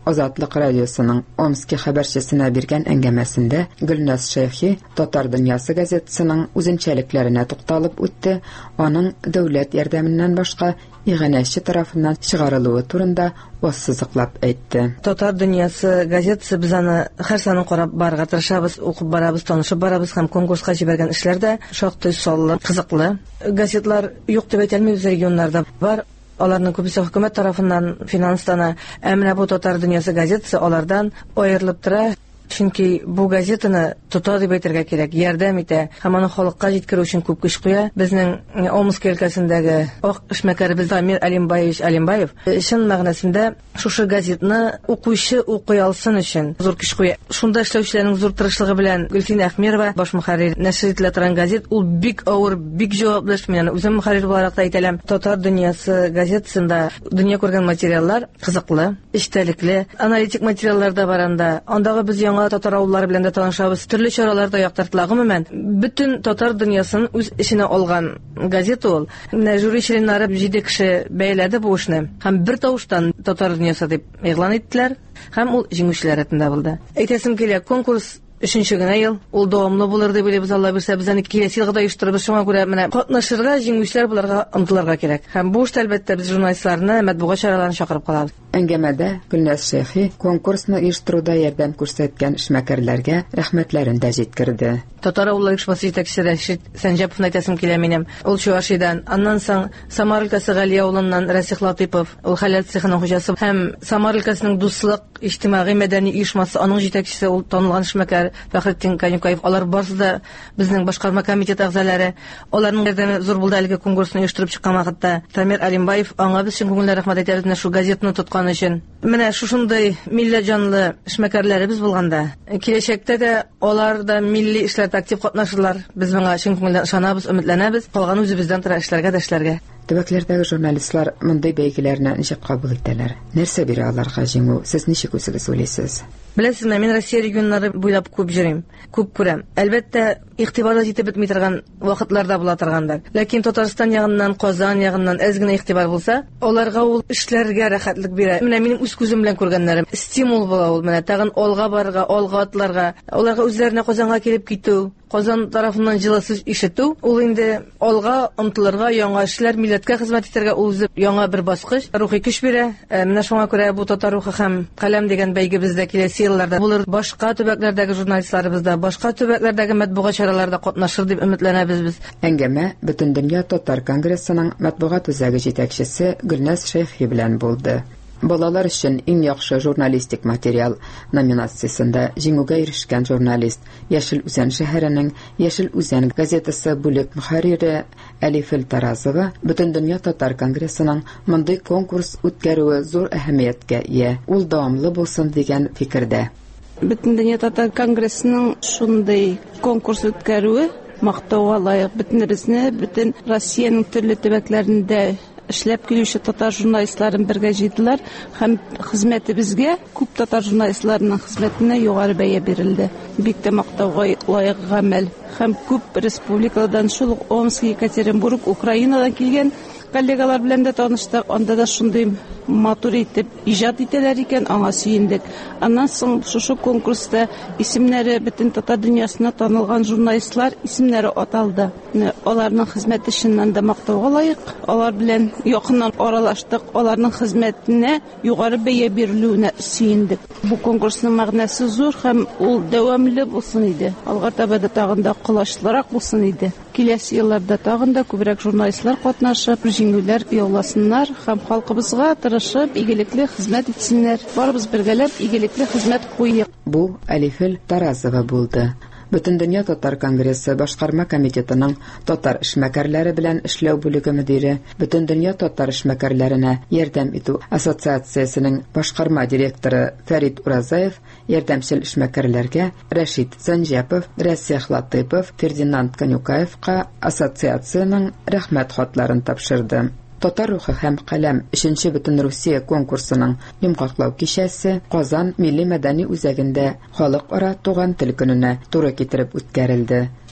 S8: Азатлык радиосының Омский хәбәрчесенә биргән әңгәмәсендә Гөлназ Шейхи Татар дөньясы газетасының үзенчәлекләренә тукталып үтте, аның дәүләт ярдәменнән башка иганәче тарафыннан чыгарылуы турында ассызыклап әйтте.
S9: Татар дөньясы газетасы без аны һәр санын карап барырга тырышабыз, укып барабыз, танышып барабыз һәм конкурска җибәргән эшләр дә шактый саллы, кызыклы. Газетлар юк дип әйтелмәй, регионнарда бар. Аларның күбесе хөкүмәт тарафыннан финанслана, ә менә бу Татар дөньясы газетасы алардан аерылып тора. Чөнки бу газетаны тота дип әйтергә кирәк, ярдәм итә һәм аны халыкка җиткерү өчен күп көч куя. Безнең Омск өлкәсендәге ак эшмәкәребез Дамир Алимбаевич Алимбаев чын мәгънәсендә шушы газетны укучы укый алсын өчен зур көч куя. Шунда эшләүчеләрнең зур тырышлыгы белән Гөлфин Әхмирова баш мөхәррир нәшер ителә торган газет, ул бик авыр, бик җаваплы эш. Мен үзем мөхәррир буларак та әйтәләм. Татар дөньясы газетасында дөнья күргән материаллар кызыклы, эчтәлекле, аналитик материаллар да бар анда. Андагы без татар авыллары белән дә танышабыз. Төрле чараларда яктыртыла. Гомумән, бөтен татар дөньясын үз эченә алган газета ул. Менә жюри членнары җиде кеше бәяләде бу эшне. Һәм бер тавыштан татар дөньясы дип игълан иттеләр. Һәм ул җиңүчеләр рәтендә булды. Әйтәсем килә, конкурс Өченче генә ел, ул дәвамлы булыр дип уйлыйбыз, Алла бирсә, без аны киләсе елга да оештырырбыз. Шуңа күрә менә катнашырга, җиңүчеләр булырга омтылырга кирәк. Һәм бу эштә әлбәттә без журналистларны, матбугат чараларын чакырып калабыз.
S8: Әңгәмәдә Гөлназ Шейхи конкурсны оештыруда ярдәм күрсәткән эшмәкәрләргә рәхмәтләрен дә җиткерде.
S9: Татар авылы оешмасы җитәкчесе Рәшит Сәнҗәповны әйтәсем килә минем. Ул Чувашиядән, аннан соң Самар өлкәсе Галия авылыннан Расих Латыйпов, ул хәләл цехының хуҗасы һәм Самар өлкәсенең дуслык иҗтимагый мәдәни оешмасы аның җитәкчесе, ул танылган эшмәкәр Фәхретдин Канюкаев. Алар барысы да безнең башкарма комитет әгъзалары. Аларның ярдәме зур булды әлеге конкурсны оештырып чыккан вакытта. Дамир Алимбаев, аңа без чын күңелле рәхмәт әйтәбез менә шу газетаны тоткан өчен. Менә шушындай милләт җанлы эшмәкәрләребез булганда, киләчәктә дә алар да милли эшләрдә актив катнашырлар. Без моңа чын күңелдән ышанабыз, өметләнәбез. Калган үзебездән тора эшләргә дә эшләргә.
S8: Төбәкләрдәге журналистлар мондай бәйгеләрне ничек кабул итәләр? Нәрсә бирә аларга җиңү? Сез ничек үзегез уйлыйсыз?
S9: Беләсезме, мин Россия регионнары буйлап күп йөрим, күп күрәм. Әлбәттә, игътибарга җитеп бетми торган вакытларда була торгандыр. Ләкин Татарстан ягыннан, Казан ягыннан әз генә игътибар булса, аларга ул эшләргә рәхәтлек бирә. Менә минем үз күзем белән күргәннәрем, стимул була ул. Менә тагын алга барырга, алга атларга, аларга үзләренә Казанга килеп китү, Казан тарафыннан җылы сүз ишетү, ул инде алга омтылырга, яңа эшләр, милләткә хезмәт итәргә ул үзе яңа бер баскыч, рухи көч бирә. Менә шуңа күрә бу татар рухы һәм каләм дигән бәйге бездә киләсе елларда булыр. Башка төбәкләрдәге журналистларыбыз да, башка төбәкләрдәге матбугат чараларында катнашыр дип өметләнәбез без.
S8: Әңгәмә Бөтендөнья татар конгрессының матбугат үзәге җитәкчесе Гөлназ Шейхи белән булды. Балалар өчен иң яхшы журналистик материал номинациясында җиңүгә ирешкән журналист Яшел Үзән шәһәренең Яшел Үзән газетасы бүлек мөхәррире Әлифел Таразова Бөтендөнья татар конгрессының мондый конкурс үткәрүе зур әһәмияткә ия. Ул дәвамлы булсын дигән фикердә.
S10: Бөтендөнья татар конгрессының шундый конкурс үткәрүе мактауга лаек. Бөтенебезне, бөтен Россиянең төрле төбәкләрендә эшләп килүче татар журналистларын бергә җыйдылар һәм хезмәтебезгә, күп татар журналистларының хезмәтенә югары бәя бирелде. Бик тә мактауга лаек гамәл һәм күп республикалардан, шул ук Омск, Екатеринбург, Украинадан килгән коллегалар белән дә таныштык. Анда да шундый матур итеп иҗат итәләр икән, аңа сөендек. Аннан соң шушы конкурста исемнәре бөтен татар дөньясына танылган журналистлар исемнәре аталды. Аларның хезмәте чыннан да мактауга лаек. Алар белән якыннан аралаштык, аларның хезмәтенә югары бәя бирелүенә сөендек. Бу конкурсның мәгънәсе зур һәм ул дәвамлы булсын иде. Алга таба да тагын да кулачлырак булсын иде. Киләсе елларда тагын да күбрәк журналистлар катнашып, җиңүләр яуласыннар һәм халкыбызга тырышып, игелекле хезмәт итсеннәр. Барыбыз бергәләп игелекле хезмәт куйыйк.
S8: Бу Әлифел Таразова булды. Бөтендөнья татар конгрессы башкарма комитетының татар эшмәкәрләре белән эшләү бүлеге мөдире, Бөтендөнья татар эшмәкәрләренә ярдәм итү ассоциациясенең башкарма директоры Фәрит Уразаев ярдәмчел эшмәкәрләргә Рәшит Сәнҗәпов, Расих Латыйпов, Фердинанд Канюкаевка ассоциациянең рәхмәт хатларын тапшырды. Татар рухы һәм каләм өченче бөтен Русия конкурсының йомгаклау кичәсе Казан милли мәдәни үзәгендә халыкара туган тел көненә туры китереп үткәрелде.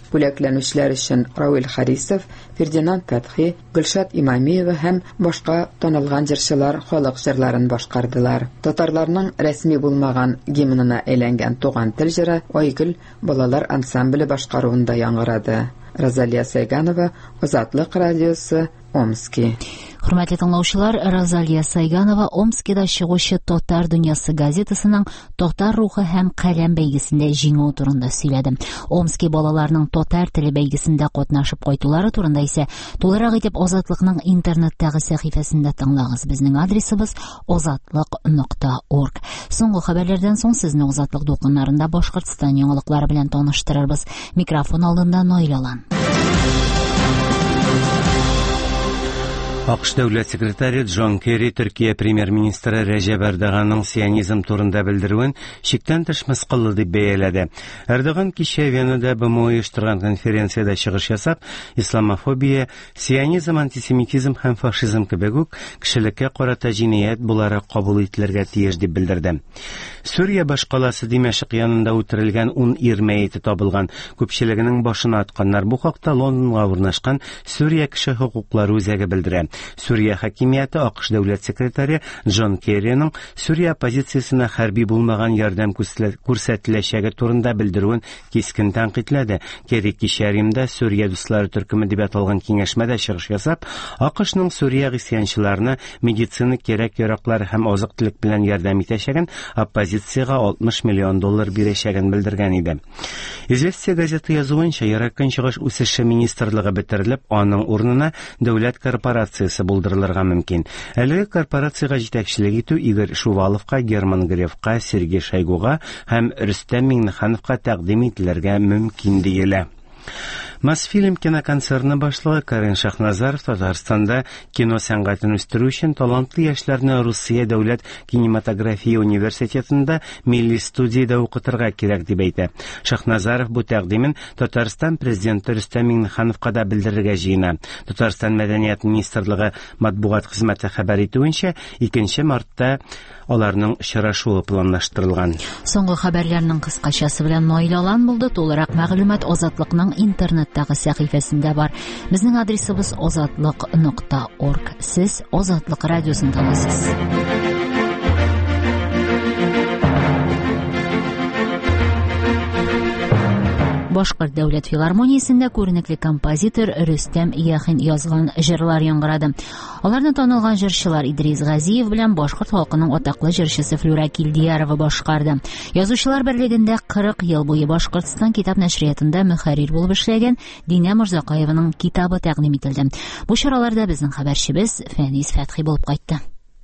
S8: Бүләкләнүчләр өчен Рауил Харисов, Фердинанд Фәтхи, Гөлшат Имамиева һәм башка танылган җырчылар халык җырларын башкардылар. Татарларның рәсми булмаган гимнына әйләнгән туган тел җыры Айгөл балалар ансамбле башкаруында яңгырады. Розалия Сайганова, Азатлык радиосы, Омский.
S1: Хөрмәтле тыңлаучылар, Розалия Сайганова Омскида чыгучы Татар дөньясы газетасының Татар рухы һәм каләм бәйгесендә җиңү турында сөйләде. Омский балаларының татар теле бәйгесендә катнашып кайтулары турында исә тулырак итеп Азатлыкның интернеттагы сәхифәсендә тыңлагыз. Безнең адресыбыз азатлык нокта орг. Соңгы хәбәрләрдән соң сезне Азатлык дулкыннарында Башкортстан яңалыклары белән таныштырырбыз. Микрофон алдында Нойлалан.
S3: АКШ дәүләт секретаре Джон Керри Төркия премьер-министры Рәҗәп Эрдоганның сионизм турында белдерүен шиктән тыш мыскыллы дип бәяләде. Эрдоган кичә Венада БМО оештырган конференциядә чыгыш ясап, исламофобия, сионизм, антисемитизм һәм фашизм кебек үк кешелеккә карата җинаять буларак кабул ителергә тиеш дип белдерде. Сүрия башкаласы Димәшк янында үтерелгән ун ир мәете табылган. Күпчелегенең башына атканнар. Бу хакта Лондонга урнашкан Сүрия кеше хукуклары үзәге белдерә. Сүрия хакимияте АКШ дәүләт секретаре Джон Керриның Сүрия оппозициясенә хәрби булмаган ярдәм күрсәтеләчәге турында белдерүен кискен тәнкыйтьләде. Керри кичә Римдә Сүрия дуслары төркеме дип аталган киңәшмәдә чыгыш ясап, АКШның Сүрия гысьянчыларына медицина кирәк-яраклар һәм азык-төлек белән ярдәм итәчәген, оппозицияга алтмыш миллион доллар бирәчәген белдергән иде. Известия газеты язуынча, Яракын чыгыш үсеше министрлыгы бетерелеп, аның урынына дәүләт корпорациясе булдырылырга мөмкин. Әлеге корпорациягә җитәкчелек итү Игорь Шуваловка, Герман Грефка, Сергей Шойгуга һәм Рөстәм Миңнехановка тәкъдим ителергә мөмкин диелә. Мосфильм киноконцерны башлыгы Карин Шахназаров Татарстанда кино сәнгатен үстерү өчен талантлы яшьләрне Русия дәүләт кинематография университетында милли студиядә укытырга кирәк дип әйтә. Шахназаров бу тәкъдимен Татарстан президенты Рөстәм Миңнехановка да белдерергә җыена. Татарстан мәдәният министрлыгы матбугат хезмәте хәбәр итүенчә, икенче мартта аларның очрашуы планлаштырылган.
S1: Соңгы хәбәрләрнең кыскачасы белән Нойлалан булды. Тулырак мәгълүмат Азатлыкның интернеттагы сәхифәсендә бар. Безнең адресыбыз азатлык нокта орг. Сез Азатлык радиосын тыңлыйсыз. Башкорт дәүләт филармониясендә күренекле композитор Рөстәм Яхин язган җырлар яңгырады. Аларны танылган җырчылар Идрис Газиев белән башкорт халкының атаклы җырчысы Флюра Килдиярова башкарды. Язучылар берлегендә кырык ел буе Башкортстан китап нәшриятында мөхәррир булып эшләгән Динә Морзакаеваның китабы тәкъдим ителде. Бу чараларда безнең хәбәрчебез Фәнис Фәтхи булып кайтты.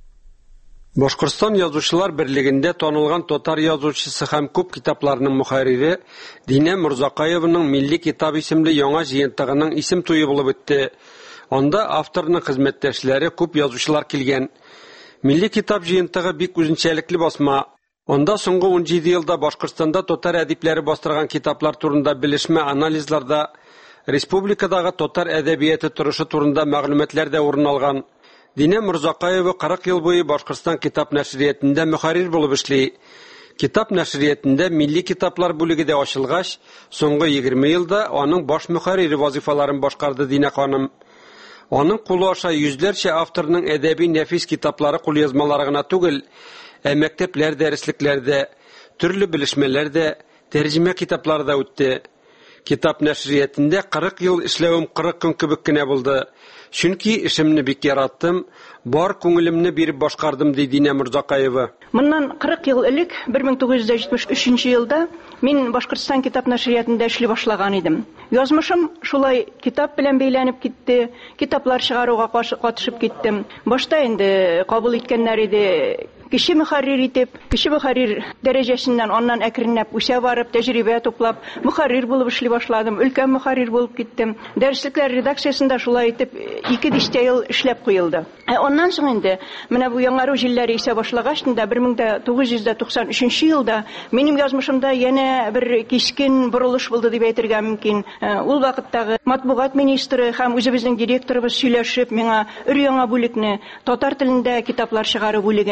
S11: Башкортстан язучылар берлегендә танылган татар язучысы һәм күп китапларның мөхәррире Динә Морзакаеваның Милли китап исемле яңа җыентыгының исем туе булып үтте. Анда авторның хезмәттәшләре күп язучылар килгән. Милли китап җыентыгы бик үзенчәлекле басма. Анда соңгы ун җиде елда Башкортстанда татар әдипләре бастырган китаплар турында белешмә анализларда, республикадагы татар әдәбияты торышы турында мәгълүматлар да урын алган. Динә Морзакаева кырык ел буе Башкортстан китап нәшриятында мөхәррир булып эшли. Китап нәшриятында милли китаплар бүлеге дә ачылгач, соңгы егерме елда аның баш мөхәррире вазифаларын башкарды Динә ханым. Аның кулы аша йөзләрчә авторның әдәби нәфис китаплары кулъязмалары гына түгел, ә мәктәпләр дәреслекләрдә, төрле белешмәләрдә, тәрҗемә китаплары да үтте. Китап нәшриятында кырык ел эшләвем кырык көн кебек кенә булды. Чөнки эшемне бик яраттым, бар күңелемне биреп башкардым, ди Динә Морзакаева.
S12: Моннан кырык ел элек, бер мең тугыз йөз җитмеш өченче елда мин Башкортстан китап нәшриятында эшли башлаган идем. Язмышым шулай китап белән бәйләнеп китте, китаплар чыгаруга катышып киттем. Башта инде кабул иткәннәр иде, кеше мөхәррир итеп, кеше мөхәррир дәрәҗәсеннән аннан әкренләп үсә барып, тәҗрибә туплап, мөхәррир булып эшли башладым, өлкән мөхәррир булып киттем. Дәреслекләр редакциясында шулай итеп ике дистә ел эшләп куелды. Ә аннан соң инде менә бу яңару җилләре исә башлагач инде бер мең тугыз йөз туксан өченче елда минем язмышымда янә бер кискен борылыш булды дип әйтергә мөмкин. Ул вакыттагы матбугат министры һәм үзебезнең директорыбыз сөйләшеп, миңа өр-яңа бүлекне татар телендә китаплар чыгару бүлеген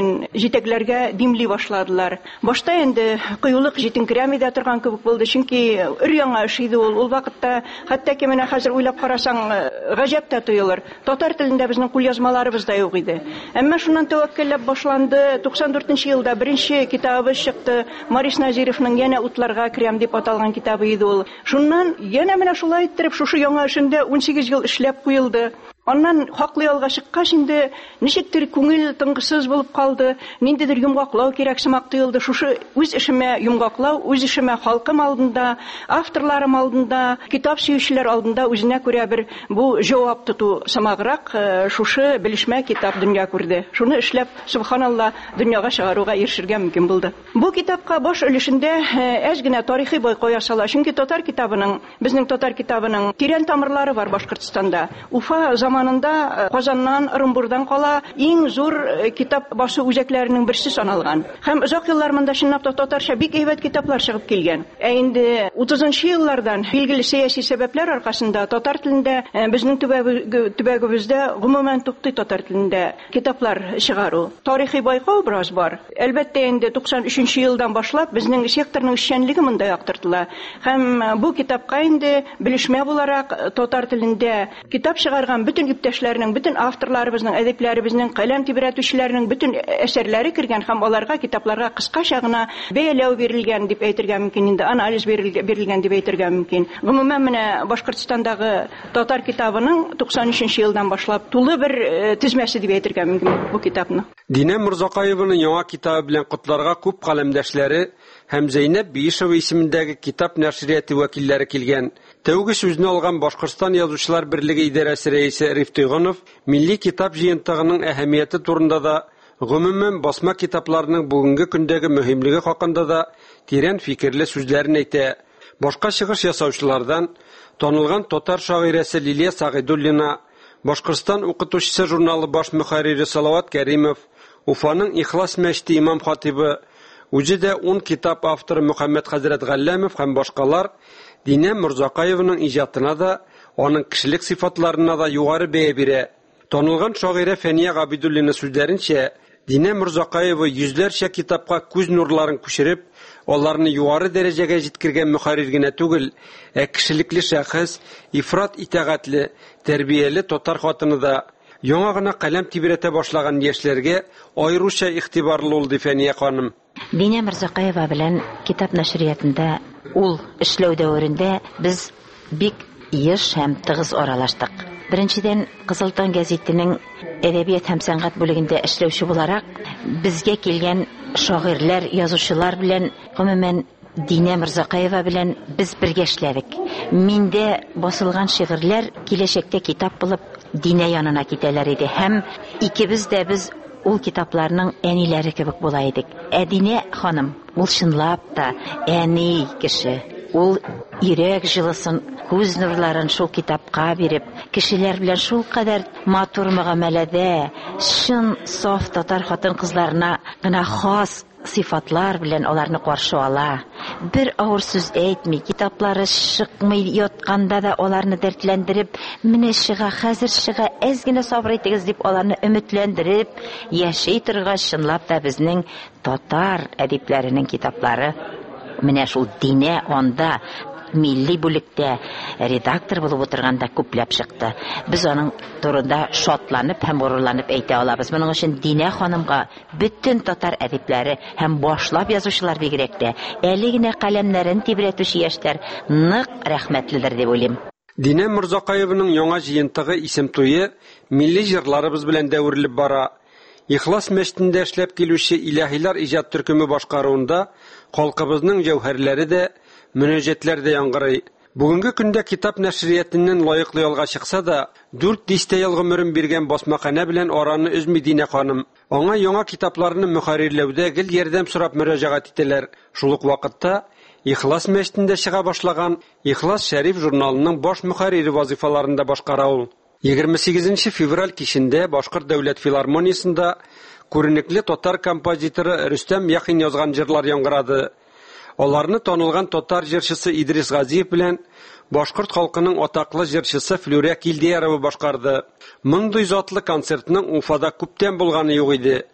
S12: җитәкләргә димли башладылар. Башта инде кыюлык җитенкерәми дә торган кебек булды, чөнки өр-яңа эш иде ул. Ул вакытта хәтта ки менә хәзер уйлап карасаң, гаҗәп тә тоелыр. Татар телендә безнең кулъязмаларыбыз да юк иде. Әмма шуннан тәвәккәлләп башланды. туксан дүртенче елда беренче китабы чыкты. Марис Назировның "Янә утларга керәм" дип аталган китабы иде ул. Шуннан янә менә шулай иттереп шушы яңа эшендә ун сигез ел эшләп куелды. Аннан хаклы ялга чыккач инде ничектер күңел тынгысыз булып калды. Ниндидер йомгаклау кирәк сымак тоелды. Шушы үз эшемә йомгаклау, үз эшемә халкым алдында, авторларым алдында, китап сөючеләр алдында үзенә күрә бер бу җавап тоту сымаграк шушы белешмә китап дөнья күрде. Шуны эшләп, субханалла, дөньяга чыгаруга ирешергә мөмкин булды. Бу китапка баш өлешендә әз генә тарихи байкау ясала. Чөнки татар китабының, безнең татар китабының тирән тамырлары бар Башкортстанда. Уфа заманында Казаннан, Орынбурдан кала иң зур китап басу үзәкләренең берсе саналган. Һәм озак еллар монда чынлап та татарча бик әйбәт китаплар чыгып килгән. Ә инде утызынчы еллардан билгеле сәяси сәбәпләр аркасында татар телендә, безнең төбәгебездә гомумән туктый татар телендә китаплар чыгару. Тарихи байкау бераз бар. Әлбәттә инде туксан өченче елдан башлап безнең секторның эшчәнлеге монда яктыртыла. Һәм бу китапка инде белешмә буларак татар телендә китап чыгарган bütün иптәшләрнең, bütün авторларыбызның, әдипләребезнең, каләм тибрәтүчеләрнең bütün әсәрләре кергән һәм аларга китапларга кыскача гына бәяләү бирелгән дип әйтергә мөмкин инде, анализ бирелгән дип әйтергә мөмкин. Гомумән менә Башкортстандагы татар китабының туксан өченче елдан башлап тулы бер тизмәсе дип әйтергә мөмкин бу китапны.
S11: Динә Мурзакаеваның яңа китабы белән котларга күп каләмдәшләре һәм Зәйнәп Биишева исемендәге китап нәшрияты вәкилләре килгән. Тәүге сүзне алган Башкортстан язучылар берлеге идарәсе рәисе Риф Тойгонов милли китап җыентыгының әһәмияте турында да, гомумән басма китапларның бүгенге көндәге мөһимлеге хакында да тирән фикерле сүзләрен әйтә. Башка чыгыш ясаучылардан танылган татар шагыйрәсе Лилия Сагыйдуллина, Башкортстан укытучысы журналы баш мөхәррире Салават Кәримов, Уфаның Ихлас мәчете имам хатибы, үзе дә ун китап авторы Мөхәммәд хәзрәт Галләмов һәм башкалар Динә Мурзакаеваның иҗатына да, аның кешелек сыйфатларына да югары бәя бирә. Танылган шагыйрә Фәния Габидуллина сүзләренчә, Динә Мурзакаева йөзләрчә китапка күз нурларын күчереп, аларны югары дәрәҗәгә җиткергән мөхәррир генә түгел, ә кешелекле шәхес, ифрат итәгатьле, тәрбияле татар хатыны да. Яңа гына каләм тибрәтә башлаган яшьләргә аеруча игътибарлы ул Фәния ханым.
S13: Динә Мурзакаева белән китап нәшриятында ул эшләү дәверендә без бик еш һәм тыгыз аралаштык. Беренчедән, Кызыл таң гәзитенең әдәбият һәм сәнгать бүлегендә эшләүче буларак, безгә килгән шагыйрьләр, язучылар белән, гомумән Динә Мурзакаева белән без бергә эшләдек. Миндә басылган шигырьләр киләчәктә китап булып Динә янына китәләр иде һәм икебез дә без ул китапларның әниләре кебек була идек. Ә Динә ханым, ул чынлап та әни кеше. Ул йөрәк җылысын, күз нурларын шул китапка биреп, кешеләр белән шул кадәр матур мөгамәләдә, шын саф татар хатын-кызларына гына хас сыйфатлар белән аларны каршы ала. Бер авыр сүз әйтми, китаплары чыкмый ятканда да аларны дәртләндереп, менә чыга, хәзер чыга, әз генә сабыр итегез дип аларны өметләндереп, яши торгач чынлап та безнең татар әдипләренең китаплары менә шул Динә анда милли бүлектә редактор булып утырганда күпләп чыкты. Без аның турында шатланып һәм горурланып әйтә алабыз. Моның өчен Динә ханымга бөтен татар әдипләре һәм башлап язучылар бигрәк тә әле генә каләмнәрен тибрәтүче яшьләр нык рәхмәтледер дип уйлыйм.
S11: Динә Мурзакаеваның яңа җыентыгы исем туе милли җырларыбыз белән дәверелеп бара. Ихлас мәчетендә эшләп килүче Илаһилар иҗат төркеме башкаруында халкыбызның җәүһәрләре дә, мөнәҗәтләр дә яңгырый. Бүгенге көндә китап нәшриятеннән лаеклы ялга чыкса да, дүрт дистә ел гомерен биргән басмаханә белән араны үзми Динә ханым. Аңа яңа китапларны мөхәррирләүдә гел ярдәм сорап мөрәҗәгать итәләр. Шул ук вакытта Ихлас мәчетендә чыга башлаган Ихлас Шәриф журналының баш мөхәррире вазифаларында башкара ул. егерме сигезенче февраль кичендә Башкорт дәүләт филармониясендә күренекле татар композиторы Рөстәм Яхин язган җырлар яңгырады. Аларны танылган татар җырчысы Идрис Газиев белән башкорт халкының атаклы җырчысы Флүрә Килдиярова башкарды. Мондый затлы концертның Уфада күптән булганы юк иде.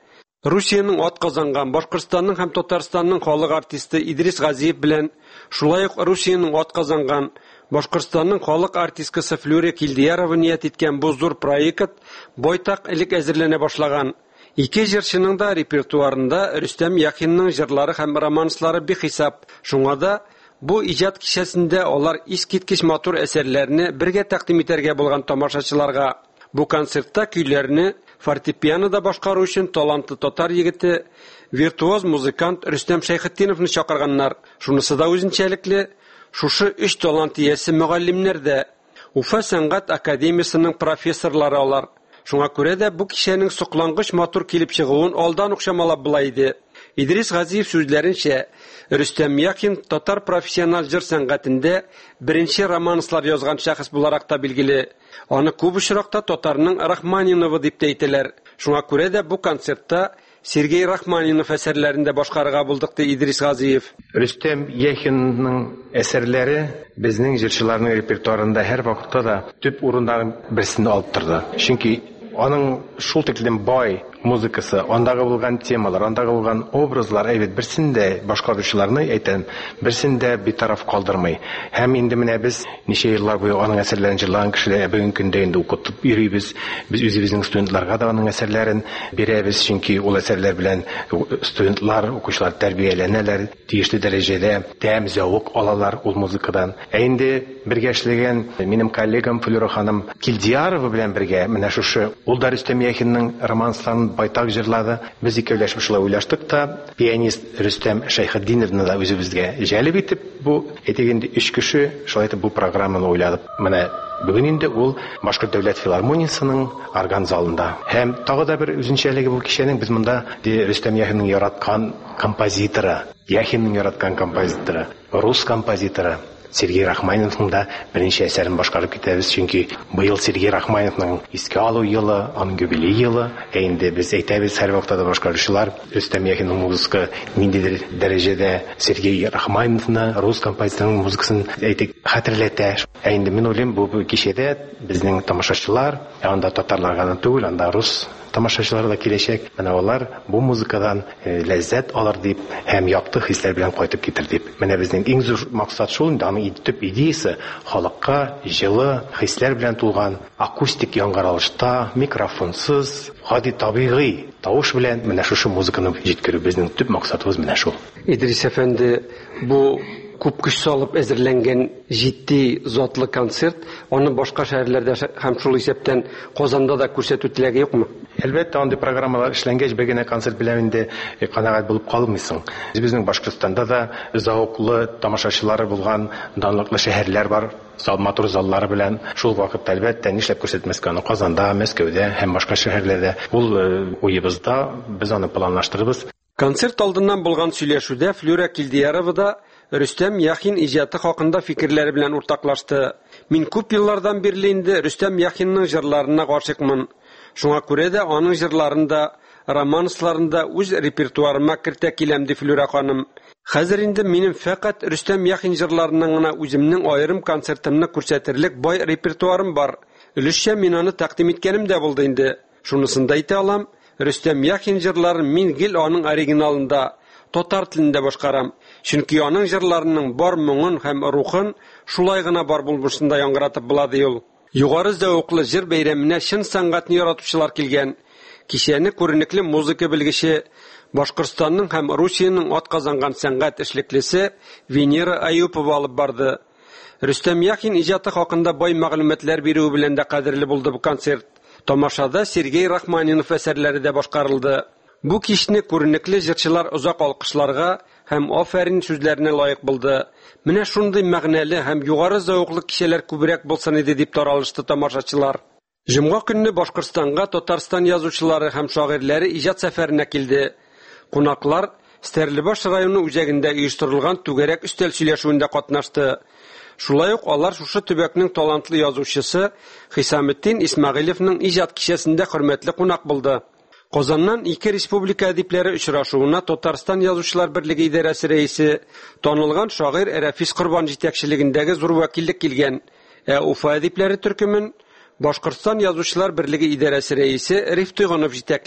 S11: Русияның атказанган Башкортстанның һәм Татарстанның халык артисты Идрис Газиев белән, шулай ук Русияның атказанган Башкортстанның халык артисткасы Флюрия Килдиярова ният иткән бу зур проект байтак элек әзерләнә башлаган. Ике җырчының да репертуарында Рөстәм Яхинның җырлары һәм романслары бихисап. Шуңа да бу иҗат кичәсендә алар искиткеч матур әсәрләрне бергә тәкъдим итәргә булган тамашачыларга. Бу концертта көйләрне фортепианода башкару өчен талантлы татар егете, виртуоз музыкант Рөстәм Шәйхетдиновны чакырганнар. Шунысы да үзенчәлекле, шушы өч талант иясе мөгаллимнәр дә Уфа сәнгать академиясының профессорлары алар. Шуңа күрә дә бу кичәнең соклангыч матур килеп чыгуын алдан ук чамалап була иде. Идрис Газиев сүзләренчә, Рөстәм Яхин татар профессиональ җыр сәнгатендә беренче романслар язган шәхес буларак та билгеле. Аны күп очракта татарның Рахманиновы дип әйтәләр. Шуңа күрә дә бу концертта Сергей Рахманинов әсәрләрендә башкарырга булдык ди Идрис Газиев.
S14: Рөстәм Яхинның әсәрләре безнең җырчыларның репертуарында һәр вакытта да төп урыннарның берсендә алып торды. Чөнки аның шул тиклем бай музыкасы, андагы булган темалар, андагы булган образлар әйбәт берсендә башкаручыларны әйтәм, берсендә битараф калдырмый. Һәм инде менә без ничә еллар буе аның әсәрләрен җырлаган кешеләр бүгенге көндә инде укытып йөрибез. Без үзебезнең студентларга да аның әсәрләрен бирәбез, чөнки ул әсәрләр белән студентлар, укучылар тәрбияләнәләр, тиешле дәрәҗәдә тәм зәвык алалар ул музыкадан. Ә инде бергә эшләгән минем коллегам Флюра ханым Килдиярова белән бергә менә шушы ул да Рөстәм Яхинның романсларын байтак җырлады. Без икәүләшеп шулай уйлаштык та, пианист Рөстәм Шәйхетдиновны да үзебезгә җәлеп итеп, бу әйтегәндә өч кеше шулай итеп бу программаны уйладык. Менә бүген инде ул Башкорт дәүләт филармониясының орган залында. Һәм тагы да бер үзенчәлеге бу кичәнең без монда Рөстәм Яхинның яраткан композиторы, Яхинның яраткан композиторы, рус композиторы Сергей Рахманиновның да беренче әсәрен башкарып китәбез, чөнки быел Сергей Рахманиновның искә алу елы, аның юбилей елы. Ә инде без әйтәбез һәр вакытта да башкаручылар Рөстәм Яхинның музыкасы ниндидер дәрәҗәдә Сергей Рахманиновны, рус композиторның музыкасын әйтик хәтерләтә. Ә инде мин уйлыйм, бу кичәдә безнең тамашачылар, анда татарларга да түгел, анда рус тамашачылар да киләчәк. Менә алар бу музыкадан ләззәт алыр дип һәм якты хисләр белән кайтып китер дип. Менә безнең иң зур максат шул инде, аның төп идеясе халыкка җылы хисләр белән тулган акустик яңгыралышта, микрофонсыз, гади табигый тавыш белән менә шушы музыканы җиткерү безнең төп максатыбыз менә шул.
S11: Идрис әфәнде, бу күп көч салып әзерләнгән җитди затлы концерт, аны башка шәһәрләрдә һәм шул исәптән Казанда да күрсәтү теләге юкмы?
S14: Әлбәттә, андый программалар эшләнгәч, бер генә концерт белән инде канәгать булып калмыйсың. Безнең Башкортстанда да зауклы тамашачылары булган данлыклы шәһәрләр бар, матур заллары белән. Шул вакытта әлбәттә нишләп күрсәтмәскә аны Казанда, Мәскәүдә һәм башка шәһәрләрдә. Ул уебызда, без аны планлаштырабыз.
S11: Концерт алдыннан булган сөйләшүдә Флюра Килдиярова да Рөстәм Яхин иҗаты хакында фикерләре белән уртаклашты. Мин күп еллардан бирле инде Рөстәм Яхинның җырларына гашыйкмын. Шуңа күрә дә аның җырларында, романсларында үз репертуарыма кертә киләм ди Флюра ханым. Хәзер инде минем фәкать Рөстәм Яхин җырларының гына үземнең аерым концертымны күрсәтерлек бай репертуарым бар. Өлешчә мин аны тәкъдим иткәнем дә булды инде. Шунысын да әйтә алам. Рөстәм Яхин җырларын мин гел аның оригиналында, татар телендә башкарам. Чөнки аның җырларының бар моңын һәм рухын шулай гына бар булмышында яңгыратып була ди ул. Югары зәвыклы җыр бәйрәменә чын сәнгатьне яратучылар килгән. Кичәне күренекле музыка белгече, Башкортстанның һәм Русияның атказанган сәнгать эшлеклесе Венера Аюпова алып барды. Рөстәм Яхин иҗаты хакында бай мәгълүматлар бирү белән дә кадерле булды бу концерт. Тамашада Сергей Рахманинов әсәрләре дә башкарылды. Бу кичне күренекле җырчылар озак алкышларга һәм афәрин сүзләренә лаек булды. Менә шундый мәгънәле һәм югары зәвыклы кичәләр күбрәк булсын иде дип таралышты тамашачылар. Җомга көнне Башкортстанга Татарстан язучылары һәм шагыйрьләре иҗат сәфәренә килде. Кунаклар Стәрлебаш районы үзәгендә оештырылган түгәрәк өстәл сөйләшүендә катнашты. Шулай ук алар шушы төбәкнең талантлы язучысы Хисаметдин Исмәгыйлевның иҗат кичәсендә хөрмәтле кунак булды. Казаннан ике республика әдипләре очрашуына Татарстан язучылар берлеге идарәсе рәисе, танылган шагыйрь Рәфис Корбан җитәкчелегендәге зур вәкиллек килгән. Ә Уфа әдипләре төркемен Башкортстан язучылар берлеге идарәсе рәисе Риф Туйганов җитәкли.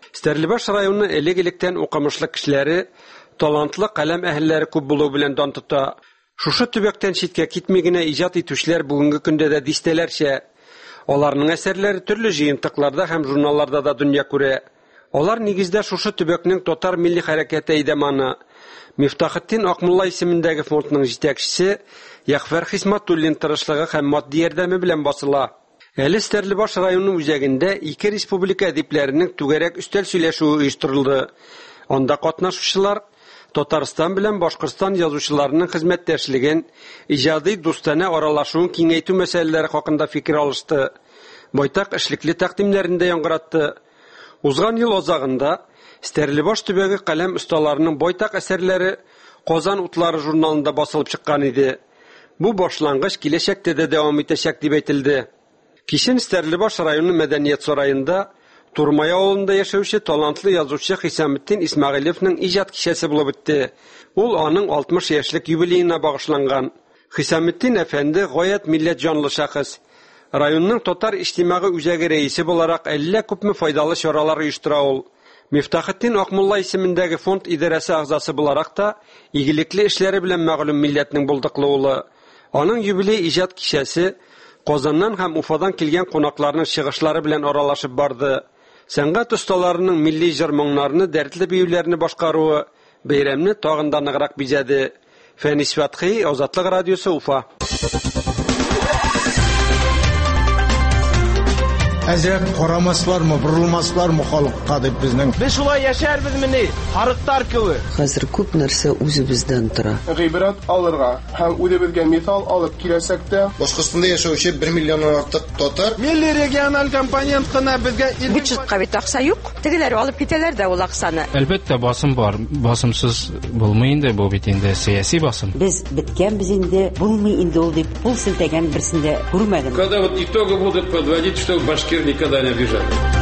S11: Стәрлебаш районының элек-электән укымышлы кешеләре, талантлы каләм әһелләре күп булу белән дан тота. Шушы төбәктән читкә китми генә иҗат итүчеләр бүгенге көндә дә дистәләрчә. Аларның әсәрләре төрле җыентыкларда һәм журналларда да дөнья күрә. Алар нигездә шушы төбәкнең татар милли хәрәкәте идәманы Мифтахетдин Акмулла исемендәге фондның җитәкчесе Яхфар Хисматуллин тырышлыгы һәм матди ярдәме белән басыла. Әле Стәрлебаш районының үзәгендә ике республика әдипләренең түгәрәк өстәл сөйләшүе оештырылды. Анда катнашучылар Татарстан белән Башкортстан язучыларының хезмәттәшлеген, иҗади дустана аралашуын киңәйтү мәсьәләләре хакында фикер алышты. Байтак эшлекле тәкъдимнәрен дә яңгыратты. Узган ел азагында Стәрлебаш төбәге каләм осталарының байтак әсәрләре Казан утлары журналында басылып чыккан иде. Бу башлангыч киләчәктә дә дәвам итәчәк дип әйтелде. Кичен Стәрлебаш районы мәдәният сараенда Турмай авылында яшәүче талантлы язучы Хисаметтин Исмәгыйлевның иҗат кичәсе булып үтте. Ул аның алтмыш яшьлек юбилеена багышланган. Хисаметтин әфәнде гаять милләт җанлы шәхес. Районның татар иҗтимагый үзәге рәисе буларак әллә күпме файдалы чаралар оештыра ул. Мифтахетдин Акмулла исемендәге фонд идарәсе агзасы буларак та игелекле эшләре белән мәгълүм милләтнең булдыклы улы. Аның юбилей иҗат кичәсе Казаннан һәм Уфадан килгән кунакларның чыгышлары белән аралашып барды. Сәнгать осталарының милли җыр-моңнарны, дәртле биюләрне башкаруы бәйрәмне тагын да ныграк бизәде. Фәнис Фәтхи, Азатлык радиосы, Уфа.
S15: Әзрәк карамаслармы, борылмаслармы халыкка дип безнең. Без шулай яшәрбез мени, харыктар кебек.
S16: Хәзер күп нәрсә үзебездән тора.
S17: Гыйбрат алырга һәм үзебезгә мисал алып киләсәк тә, Башкортстанда яшәүче бер миллионнан артык татар
S15: милли региональ компонент кына безгә
S18: бюджетка бит акча юк. Тегеләр алып китәләр дә ул акчаны.
S19: Әлбәттә басым бар. Басымсыз булмый инде бу бит инде сиясәт басым.
S20: Без биткәнбез инде, булмый инде ул дип пул селтәгән берсендә күрмәдем.
S21: Когда вот итоги будут подводить, что башкир никогда не обижали.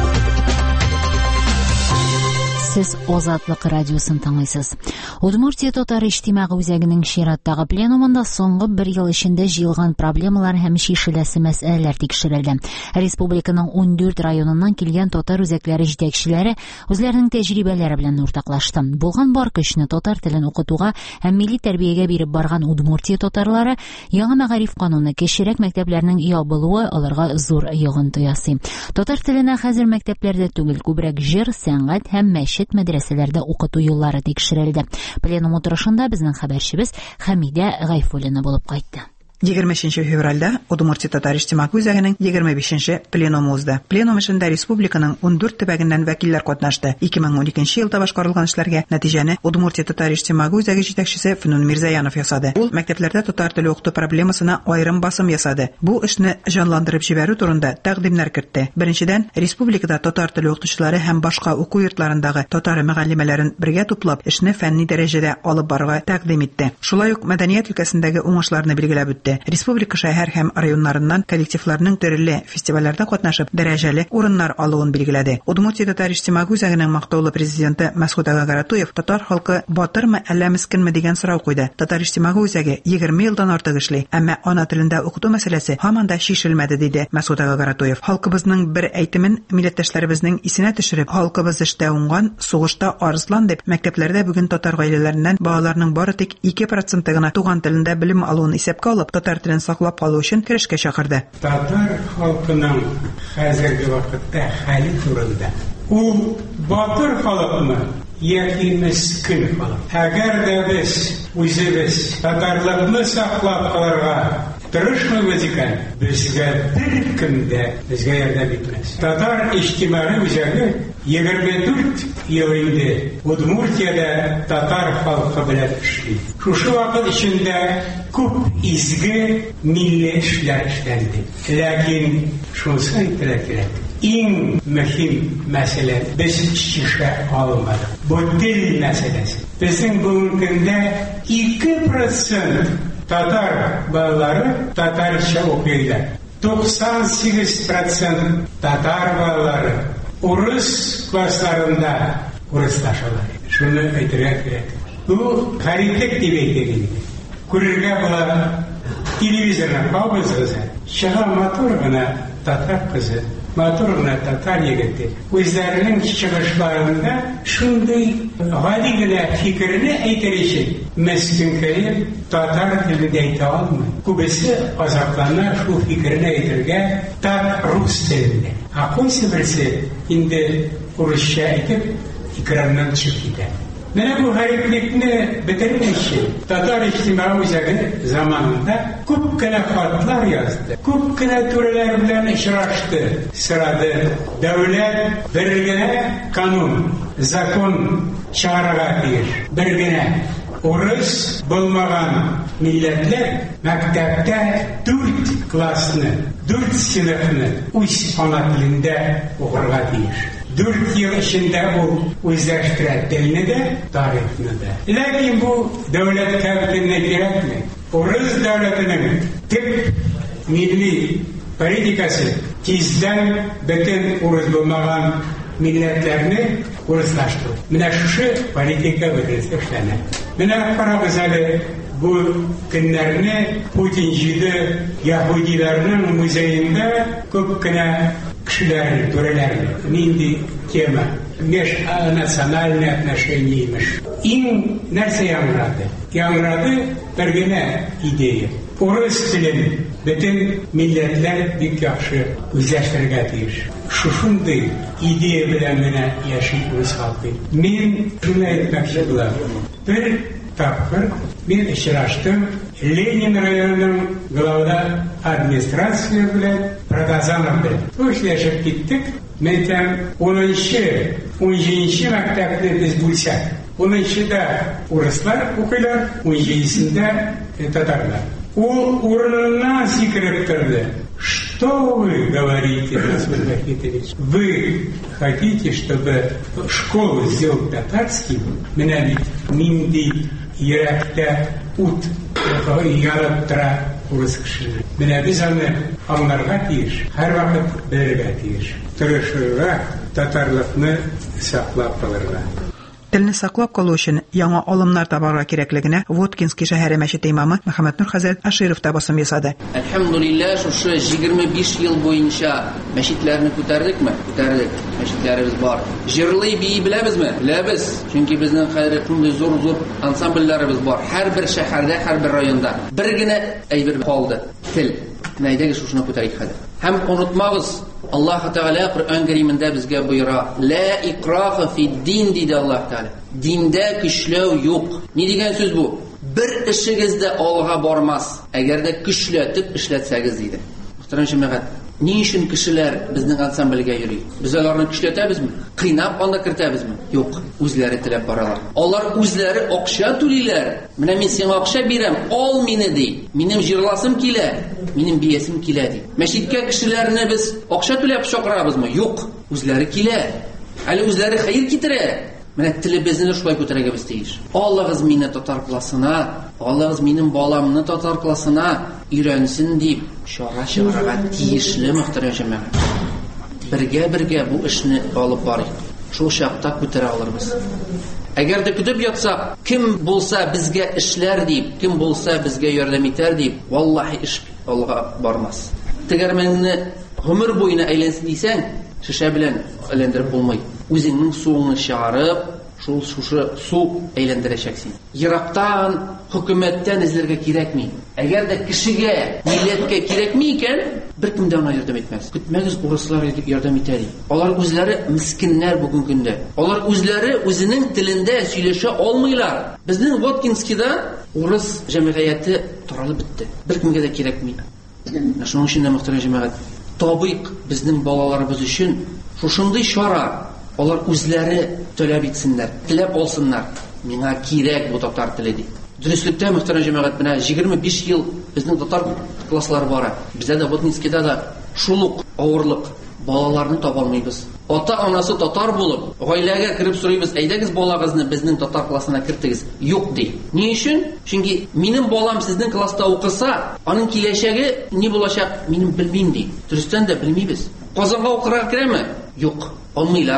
S1: Сез Азатлык радиосын тыңлыйсыз. Удмуртия татар иҗтимагый үзәгенең чираттагы пленумында соңгы бер ел эчендә җыелган проблемалар һәм шишеләсе мәсьәләләр тикшерелде. Республиканың ундүрт районыннан килгән татар үзәкләре җитәкчеләре үзләренең тәҗрибәләре белән уртаклашты. Булган бар көчне татар телен укытуга һәм милли тәрбиягә биреп барган Удмуртия татарлары яңа мәгариф кануны кечерәк мәктәпләрнең ябылуы аларга зур йогынты ясый. Татар теленә хәзер мәктәпләрдә түгел, күбрәк җыр, сәнгать һәм мәчет мәдрәсәләрдә укыту юллары тикшерелде. Пленум утырышында безнең хәбәрчебез Хәмидә Гайфуллина булып кайтты.
S22: егерменче февральдә Удмуртия татар иҗтимагый үзәгенең егерме бишенче пленумы узды. Пленум эшендә республиканың ундүрт төбәгеннән вәкилләр катнашты. ике мең уникенче елда башкарылган эшләргә нәтиҗәне Удмуртия татар иҗтимагый үзәге җитәкчесе Фнун Мирзаянов ясады. Ул мәктәпләрдә татар теле укыту проблемасына аерым басым ясады. Бу эшне җанландырып җибәрү турында тәкъдимнәр кертте. Беренчедән, республикада татар теле укытучылары һәм башка уку йортларындагы татар мөгаллимәләрен бергә туплап, эшне фәнни дәрәҗәдә алып барырга тәкъдим итте. Шулай ук мәдәният өлкәсендәге уңышларны билгеләп үтте. Республика шәһәр һәм районнарыннан коллективларның төрле фестивальләрдә катнашып, дәрәҗәле урыннар алуын билгеләде. Удмуртия татар иҗтимагый үзәгенең мактаулы президенты Мәсгуд Агагаратуев татар халкы батырмы әллә мискенме дигән сорау куйды. Татар иҗтимагый үзәге егерме елдан артык эшли, әмма ана телендә укыту мәсьәләсе һаман да шишелмәде, диде Мәсгуд Агагаратуев. Халкыбызның бер әйтемен милләттәшләребезнең исенә төшереп, халкыбыз эштә уңган, сугышта арыслан дип, мәктәпләрдә бүген татар гаиләләреннән балаларның бары тик ике проценты гына туган телендә белем алуын исәпкә алып, татар телен саклап калу өчен көрәшкә чакырды.
S23: Татар халкының хәзерге вакытта хәле турында. Ул батыр халыкмы, яки мискин халык? Әгәр дә без үзебез татарлыкны саклап калырга тырышмабыз икән, безгә бер кем дә безгә ярдәм итмәс. Татар иҗтимагый үзәге егерме дүрт ел инде Удмуртиядә татар халкы белән эшли. Шушы вакыт эчендә күп изге милли эшләр эшләнде. Ләкин шунысы әйтергә кирәк. Иң мөһим мәсьәлә без шиша алмадык. Бу тел мәсьәләсе. Безнең бүгенге көндә ике процент татар балалары татарча укыйлар. токсан сигез процент татар балалары урыс классларында урыслашалар. Шуны әйтергә кирәк. Бу харитек дип әйтелгән. Күрергә була телевизорны кабызгыза. Чыга матур гына татар кызы матур гына татар егете. Үзләренең чыгышларында шундый гади генә фикерне әйтер өчен мәскенкәй татар телендә әйтә алмый. Күбесе азаплана шул фикерне әйтергә так рус телендә. А кайсы берсе инде урысча әйтеп экраннан чыгып китә. Менә бу гариплекне бетермәкче татар иҗтимагый үзәге заманында күп кенә хатлар язды. Күп кенә түрәләр белән очрашты, сорады. Дәүләт бер генә канун, закон чыгарырга тиеш. Бер генә урыс булмаган милләтләр мәктәптә дүрт классны, дүрт сыйныфны үз ана телендә укырга тиеш. Дүрт ел эчендә ул үзләштерә телне дә, тарихны да. Ләкин бу дәүләткә бөтенләй кирәкми. Урыс дәүләтенең төп милли политикасы тиздән бөтен урыс булмаган милләтләрне урыслаштыру. Менә шушы политика бөтенләй эшләнә. Менә карагыз әле бу көннәрне Путин җиде яһудиларның музеенда күп кенә кешеләр, түрәләр, нинди тема, межнациональные отношения имеш. Иң нәрсә яңгырады? Яңгырады бер генә идея. Урыс телен бөтен милләтләр бик яхшы үзләштерергә тиеш. Шушындый идея белән генә яши урыс халкы. Мин шуны әйтмәкче булам. Бер тапкыр мин очраштым Ленин районының главада администрация белән Протазанов белән. Эшләшеп киттек. Мәйтәм, унынчы, унҗиденче мәктәпне без бүлсәк. унынчыда урыслар укыйлар, унҗиденчесендә татарлар. Ул урыныннан сикереп торды. Что вы говорите, Расул Вахитович? Вы хотите, чтобы школу сделать татарским? Менә бит нинди йөрәктә ут ярып тора урыс кешене. Менә без аны аңларга тиеш, һәрвакыт белергә тиеш. Тырышырга, татарлыкны саклап калырга.
S22: Телне саклап калу өчен яңа алымнар табарга кирәклегенә Воткинский шәһәре мәчете имамы Мөхәммәд Нур хәзрәт Аширов та басым ясады.
S5: Әлхәмдүлилләһ, шушы егерме биш ел буенча мәчетләрне күтәрдекме? Күтәрдек. Мәчетләребез бар. Җырлый бии беләбезме? Беләбез. Чөнки безнең хәзер шундый зур-зур ансамбльләребез бар. Һәрбер шәһәрдә, һәрбер районда. Бер генә әйбер калды. Тел. Нәйдәге шушыны күтәрик хәзер. Һәм онытмагыз, Аллаһ Тәгалә Коръән Кәримендә безгә буйра: "Ла икраха фи-дин", диде Аллаһ Тәгалә. Диндә көчләү юк. Ни дигән сүз бу? Бер эшегездә алга бармас, әгәр дә көчләтеп эшләтсәгез диде. Мөхтәрәм җәмәгать, ни өчен кешеләр безнең ансамбльгә йөри? Без аларны көчләтәбезме? Кыйнап анда кертәбезме? Юк, үзләре теләп баралар. Алар үзләре акча түлиләр. Менә мин сиңа акча бирәм, ал мине ди. Минем җырласым килә, минем биясем килә ди. Мәчеткә кешеләрне без акча түләп чакырабызмы? Юк, үзләре килә. Әле үзләре хәер китерә. Менә телебезне шулай күтәрергә без тиеш. Аллагыз мине татар классына, Аллагыз минем баламны татар классына өйрәнсен дип чара чыгарга тиешле, мөхтәрәм җәмәгать. Бергә-бергә бу эшне алып барыйк. Шул чакта күтәрә алырбыз. Әгәр дә көтеп ятсак, кем булса безгә эшләр дип, кем булса безгә ярдәм итәр дип, валлаһи эш алга бармас. Тегәрмәнне гомер буена әйләнсен дисәң, шешә белән әйләндереп булмый. Үзеңнең суыңны чыгарып, шул шушы су әйләндерәчәксин. Ерактан хөкүмәттән эзләргә кирәкми. Әгәр дә кешегә, милләткә кирәкми икән, беркем дә аңа ярдәм итмәс. Көтмәгез, урыслар ярдәм итә ди. Алар үзләре мискиннәр бүгенге көндә. Алар үзләре үзенең телендә сөйләшә алмыйлар. Безнең Воткинскийда урыс җәмгыяте таралып бетте. Беркемгә дә кирәкми. Шуның өчен дә мөхтәрәм җәмәгать, табыйк безнең балаларыбыз өчен шушындый чара. Алар үзләре таләп итсеннәр, теләп алсыннар. Миңа кирәк бу татар теле ди. Дөреслектә мөхтәрәм җәмәгать, менә егерме биш ел безнең татар класслары бара. Бездә дә Воткинскийда да шулук авырлык, балаларны таба алмыйбыз. Ата-анасы татар булып, гаиләгә кереп сорыйбыз: "Әйдәгез балагызны безнең татар классына кертегез." Юк ди. Ни өчен? Чөнки минем балам сезнең класста укыса, аның киләчәге ни булачак, минем белмим ди. Дөрестән дә белмибез. Казанга укырга керәме? Юк, алмыйлар.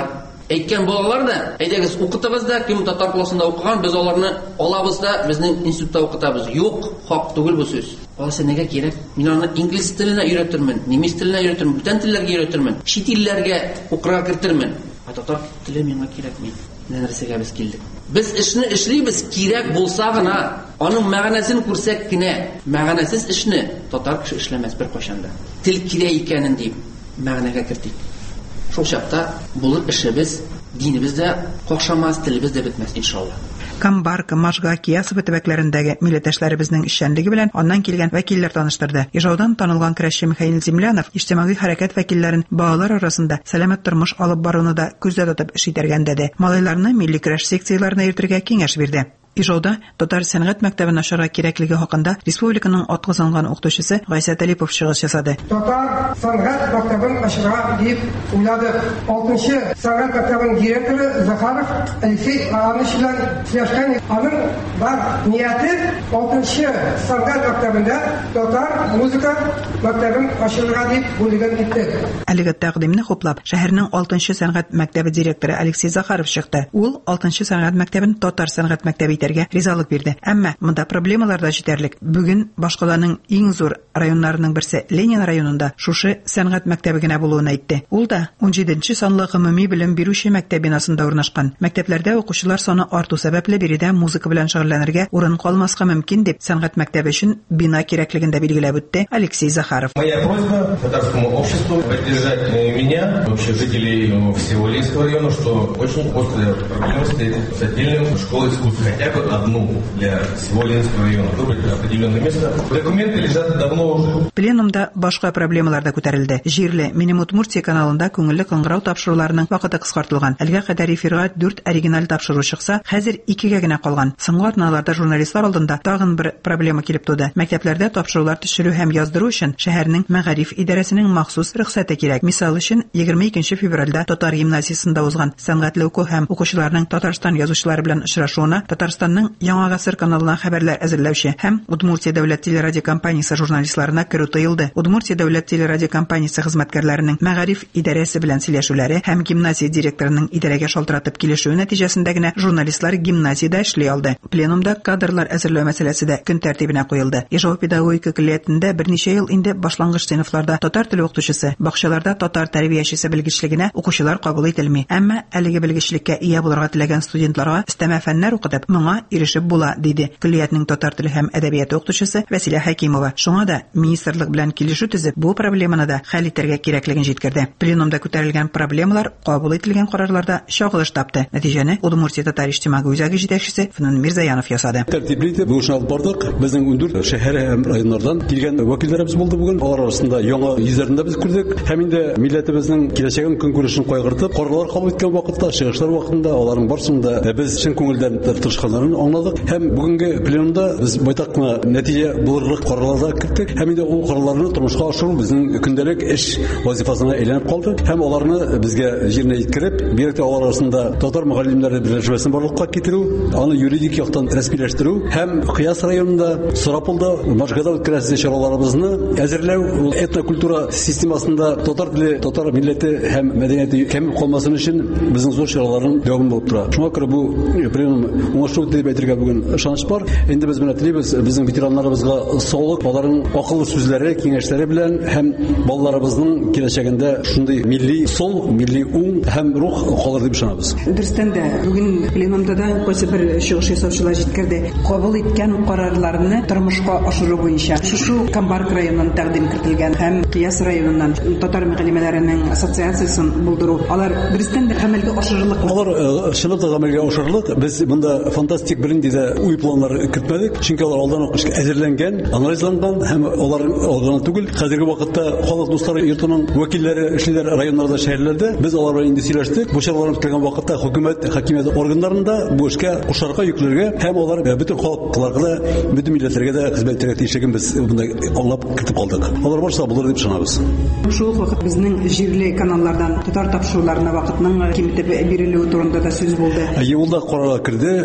S5: әйткән балалар да, әйдәгез укытыгыз да, кем татар классында укыган, без аларны алабыз да, безнең институтта укытабыз. Юк, хак түгел бу сүз. Алсы нигә кирәк? Мин аны инглиз теленә өйрәтермен, немец теленә өйрәтермен, бүтән телләргә өйрәтермен, чит илләргә укырга керттермен. Ә татар теле миңа кирәкми. Нәрсәгә без килдек? Без эшне эшлибез, кирәк булса гына, аның мәгънәсен күрсәк кенә. Мәгънәсез эшне татар кеше эшләмәс бер кайчанда. Тел кирәк икәнен дип мәгънәгә кертик. Шул чакта булыр эшебез, динебез дә кашамас, телебез дә бетмәс иншалла.
S22: Камбарка, Машга, Киясов төбәкләрендәге милләттәшләребезнең эшчәнлеге белән аннан килгән вәкилләр таныштырды. Ижаудан танылган көрәшче Михаил Землянов иҗтимагый хәрәкәт вәкилләрен балалар арасында сәламәт тормыш алып баруны да күздә тотып эш итәргә дәде. Малайларны милли көрәш секцияләренә йөртергә киңәш бирде. Ижауда татар сәнгать мәктәбен ачарга кирәклеге хакында республиканың атказанган укытучысы Гайса Талипов чыгыш ясады.
S4: Татар сәнгать мәктәбен ачарга дип уйладык. алтынчы сәнгать мәктәбенең директоры Захаров Алексей Иванович белән сөйләшкән. Аның бар нияте алтынчы сәнгать мәктәбендә татар музыка мәктәбен ачарга дип бүлгән итте.
S22: Әлеге тәкъдимне хуплап, шәһәрнең алтынчы сәнгать мәктәбе директоры Алексей Захаров чыкты. Ул алтынчы сәнгать мәктәбен татар сәнгать мәктәбе ризалык бирде. Әмма монда проблемалар да җитәрлек. Бүген башкаланың иң зур районнарының берсе Ленин районында шушы сәнгать мәктәбе генә булуын әйтте. Ул да унҗиденче санлы гомуми белем бирүче мәктәп бинасында урнашкан. Мәктәпләрдә укучылар саны арту сәбәпле биредә музыка белән шөгыльләнергә урын калмаска мөмкин дип сәнгать мәктәбе өчен бина кирәклеген дә билгеләп үтте Алексей Захаров.
S6: Моя просьба татарскому обществу поддержать меня, вообще жителей всего Ленинского района, что очень острая проблема стоит с отдельным школой искусств. Хотя бы одну для всего Ленинского района. Выбрать определенное место. Документы лежат давно уже.
S22: Пленумда башка проблемалар да күтәрелде. Җирле Минем Удмуртия каналында күңелле кыңгырау тапшыруларының вакыты кыскартылган. Әлегә кадәр эфирга дүрт оригиналь тапшыру чыкса, хәзер икегә генә калган. Соңгы атналарда журналистлар алдында тагын бер проблема килеп туды. Мәктәпләрдә тапшырулар төшерү һәм яздыру өчен шәһәрнең мәгариф идарәсенең махсус рөхсәте кирәк. Мисал өчен, егерме икенче февральдә Татар гимназиясендә узган сәнгатьле уку һәм укучыларның Татарстан язучылары белән очрашуына Татарстанның Яңа гасыр каналына хәбәрләр әзерләүче һәм Удмуртия дәүләт телерадиокомпаниясе журналистларына керү тыелды. Удмуртия дәүләт телерадиокомпаниясе хезмәткәрләренең мәгариф идарәсе белән сөйләшүләре һәм гимназия директорының идарәгә шалтыратып килешүе нәтиҗәсендә генә журналистлар гимназиядә эшли алды. Пленумда кадрлар әзерләү мәсьәләсе дә көн тәртибенә куелды. Ижау педагогика коллегиятендә берничә ел инде башлангыч сыйныфларда татар теле укытучысы, бакчаларда татар тәрбиячесе белгечлегенә укучылар кабул ителми. Әмма әлеге белгечлеккә ия булырга теләгән студентларга өстәмә фәннәр укытып, моңа ирешеп була, диде коллегиятның татар теле һәм әдәбияты укытучысы Василия Хәкимова. Шуңа да министрлык белән килешү төзеп, бу проблеманы да хәл итәргә кирәклеген җиткерде. Пленумда күтәрелгән проблемалар кабул ителгән карарларда чагылыш тапты. Нәтиҗәне Удмуртия татар иҗтимагый үзәге җитәкчесе Фнун Мирзаянов ясады.
S7: Тәртипле бу эшне алып бардык. Безнең ундүрт шәһәр һәм районнардан килгән вәкилләребез булды бүген. Алар арасында яңа йөзләрне без күрдек. Һәм инде милләтебезнең киләчәген көнкүрешен кайгыртып, карарлар кабул иткән вакытта, чыгышлар вакытында аларның барсында без чын күңелдән тырышканнарын аңладык. Һәм бүгенге пленумда без байтак кына нәтиҗә булырлык карарларга киттек. Һәм инде ул карарларны тормышка ашыру безнең көндәлек эш вазифасына әйләнеп калды. Һәм аларны безгә җиренә җиткереп, бигрәк алар арасында татар мөгаллимнәре берләшмәсен барлыкка китерү, аны юридик яктан рәсмиләштерү һәм Кыяс районында, Сорапулда, Машгада үткәрәсе чараларыбызны әзерләү, этнокультура системасында татар теле, татар милләте һәм мәдәнияте кем калмасын өчен безнең зур чараларның дәвам булып тора. Шуңа күрә бу пленум уңышлы дип әйтергә бүген ышаныч бар. Инде без менә телибез безнең ветераннарыбызга саулык, аларның акыллы сүзләре, киңәшләре белән һәм балаларыбызның киләчәгендә шундый милли сол, милли уң һәм рух калыр дип ышанабыз.
S22: Дөрестән дә бүген пленумда да кайсы бер чыгыш ясаучылар җиткерде. Кабул иткән карарларны тормышка ашыру буенча шушы Камбарк районыннан тәкъдим ителгән һәм Кияс районыннан татар мөгаллимәләренең ассоциациясын булдыру. Алар дөрестән дә гамәлгә ашырырлык.
S7: Алар чынлап та гамәлгә ашырырлык. Без монда фантастик бернинди дә уй планнар көтмәдек. Чөнки алар алдан ук әзерләнгән, анализланган һәм алар алган түгел. Хәзерге вакытта халык дуслары йортының вәкилләре эшләр районнарда, шәһәрләрдә. Без алар белән инде сөйләштек. Бу чараларны үткәргән вакытта хөкүмәт, хакимият органнарында бу эшкә кушарга, йөкләргә һәм алар бөтен халыкларга да, бөтен милләтләргә дә хезмәт итәргә тиешлеген без монда аңлап кертеп калдык. Алар барса булыр дип ышанабыз.
S22: Шул вакыт безнең җирле каналлардан татар тапшыруларына вакытның киметеп бирелүе турында да сүз булды.
S7: Юлда карарга кирде. Хакимият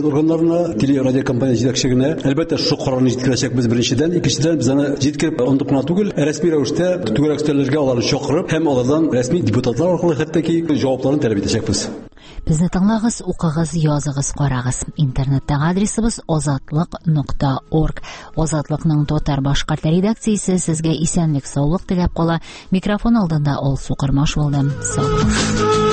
S7: хакимият органнарына, телерадио компания җитәкчелегенә, әлбәттә шу карарны җиткерәчәкбез беренчедән, икенчедән без аны җиткереп ондыкма түгел, рәсми рәвештә түгәрәк өстәлләргә аларны чакырып һәм алардан рәсми депутатлар аркылы хәтта ки җавапларын таләп итәчәкбез.
S1: Безне тыңлагыз, укыгыз, языгыз, карагыз. Интернеттагы адресыбыз азатлык нокта орг. Азатлыкның татар башкорт редакциясе сезгә исәнлек, саулык теләп кала. Микрофон алдында Алсу Кырмаш булды. Сау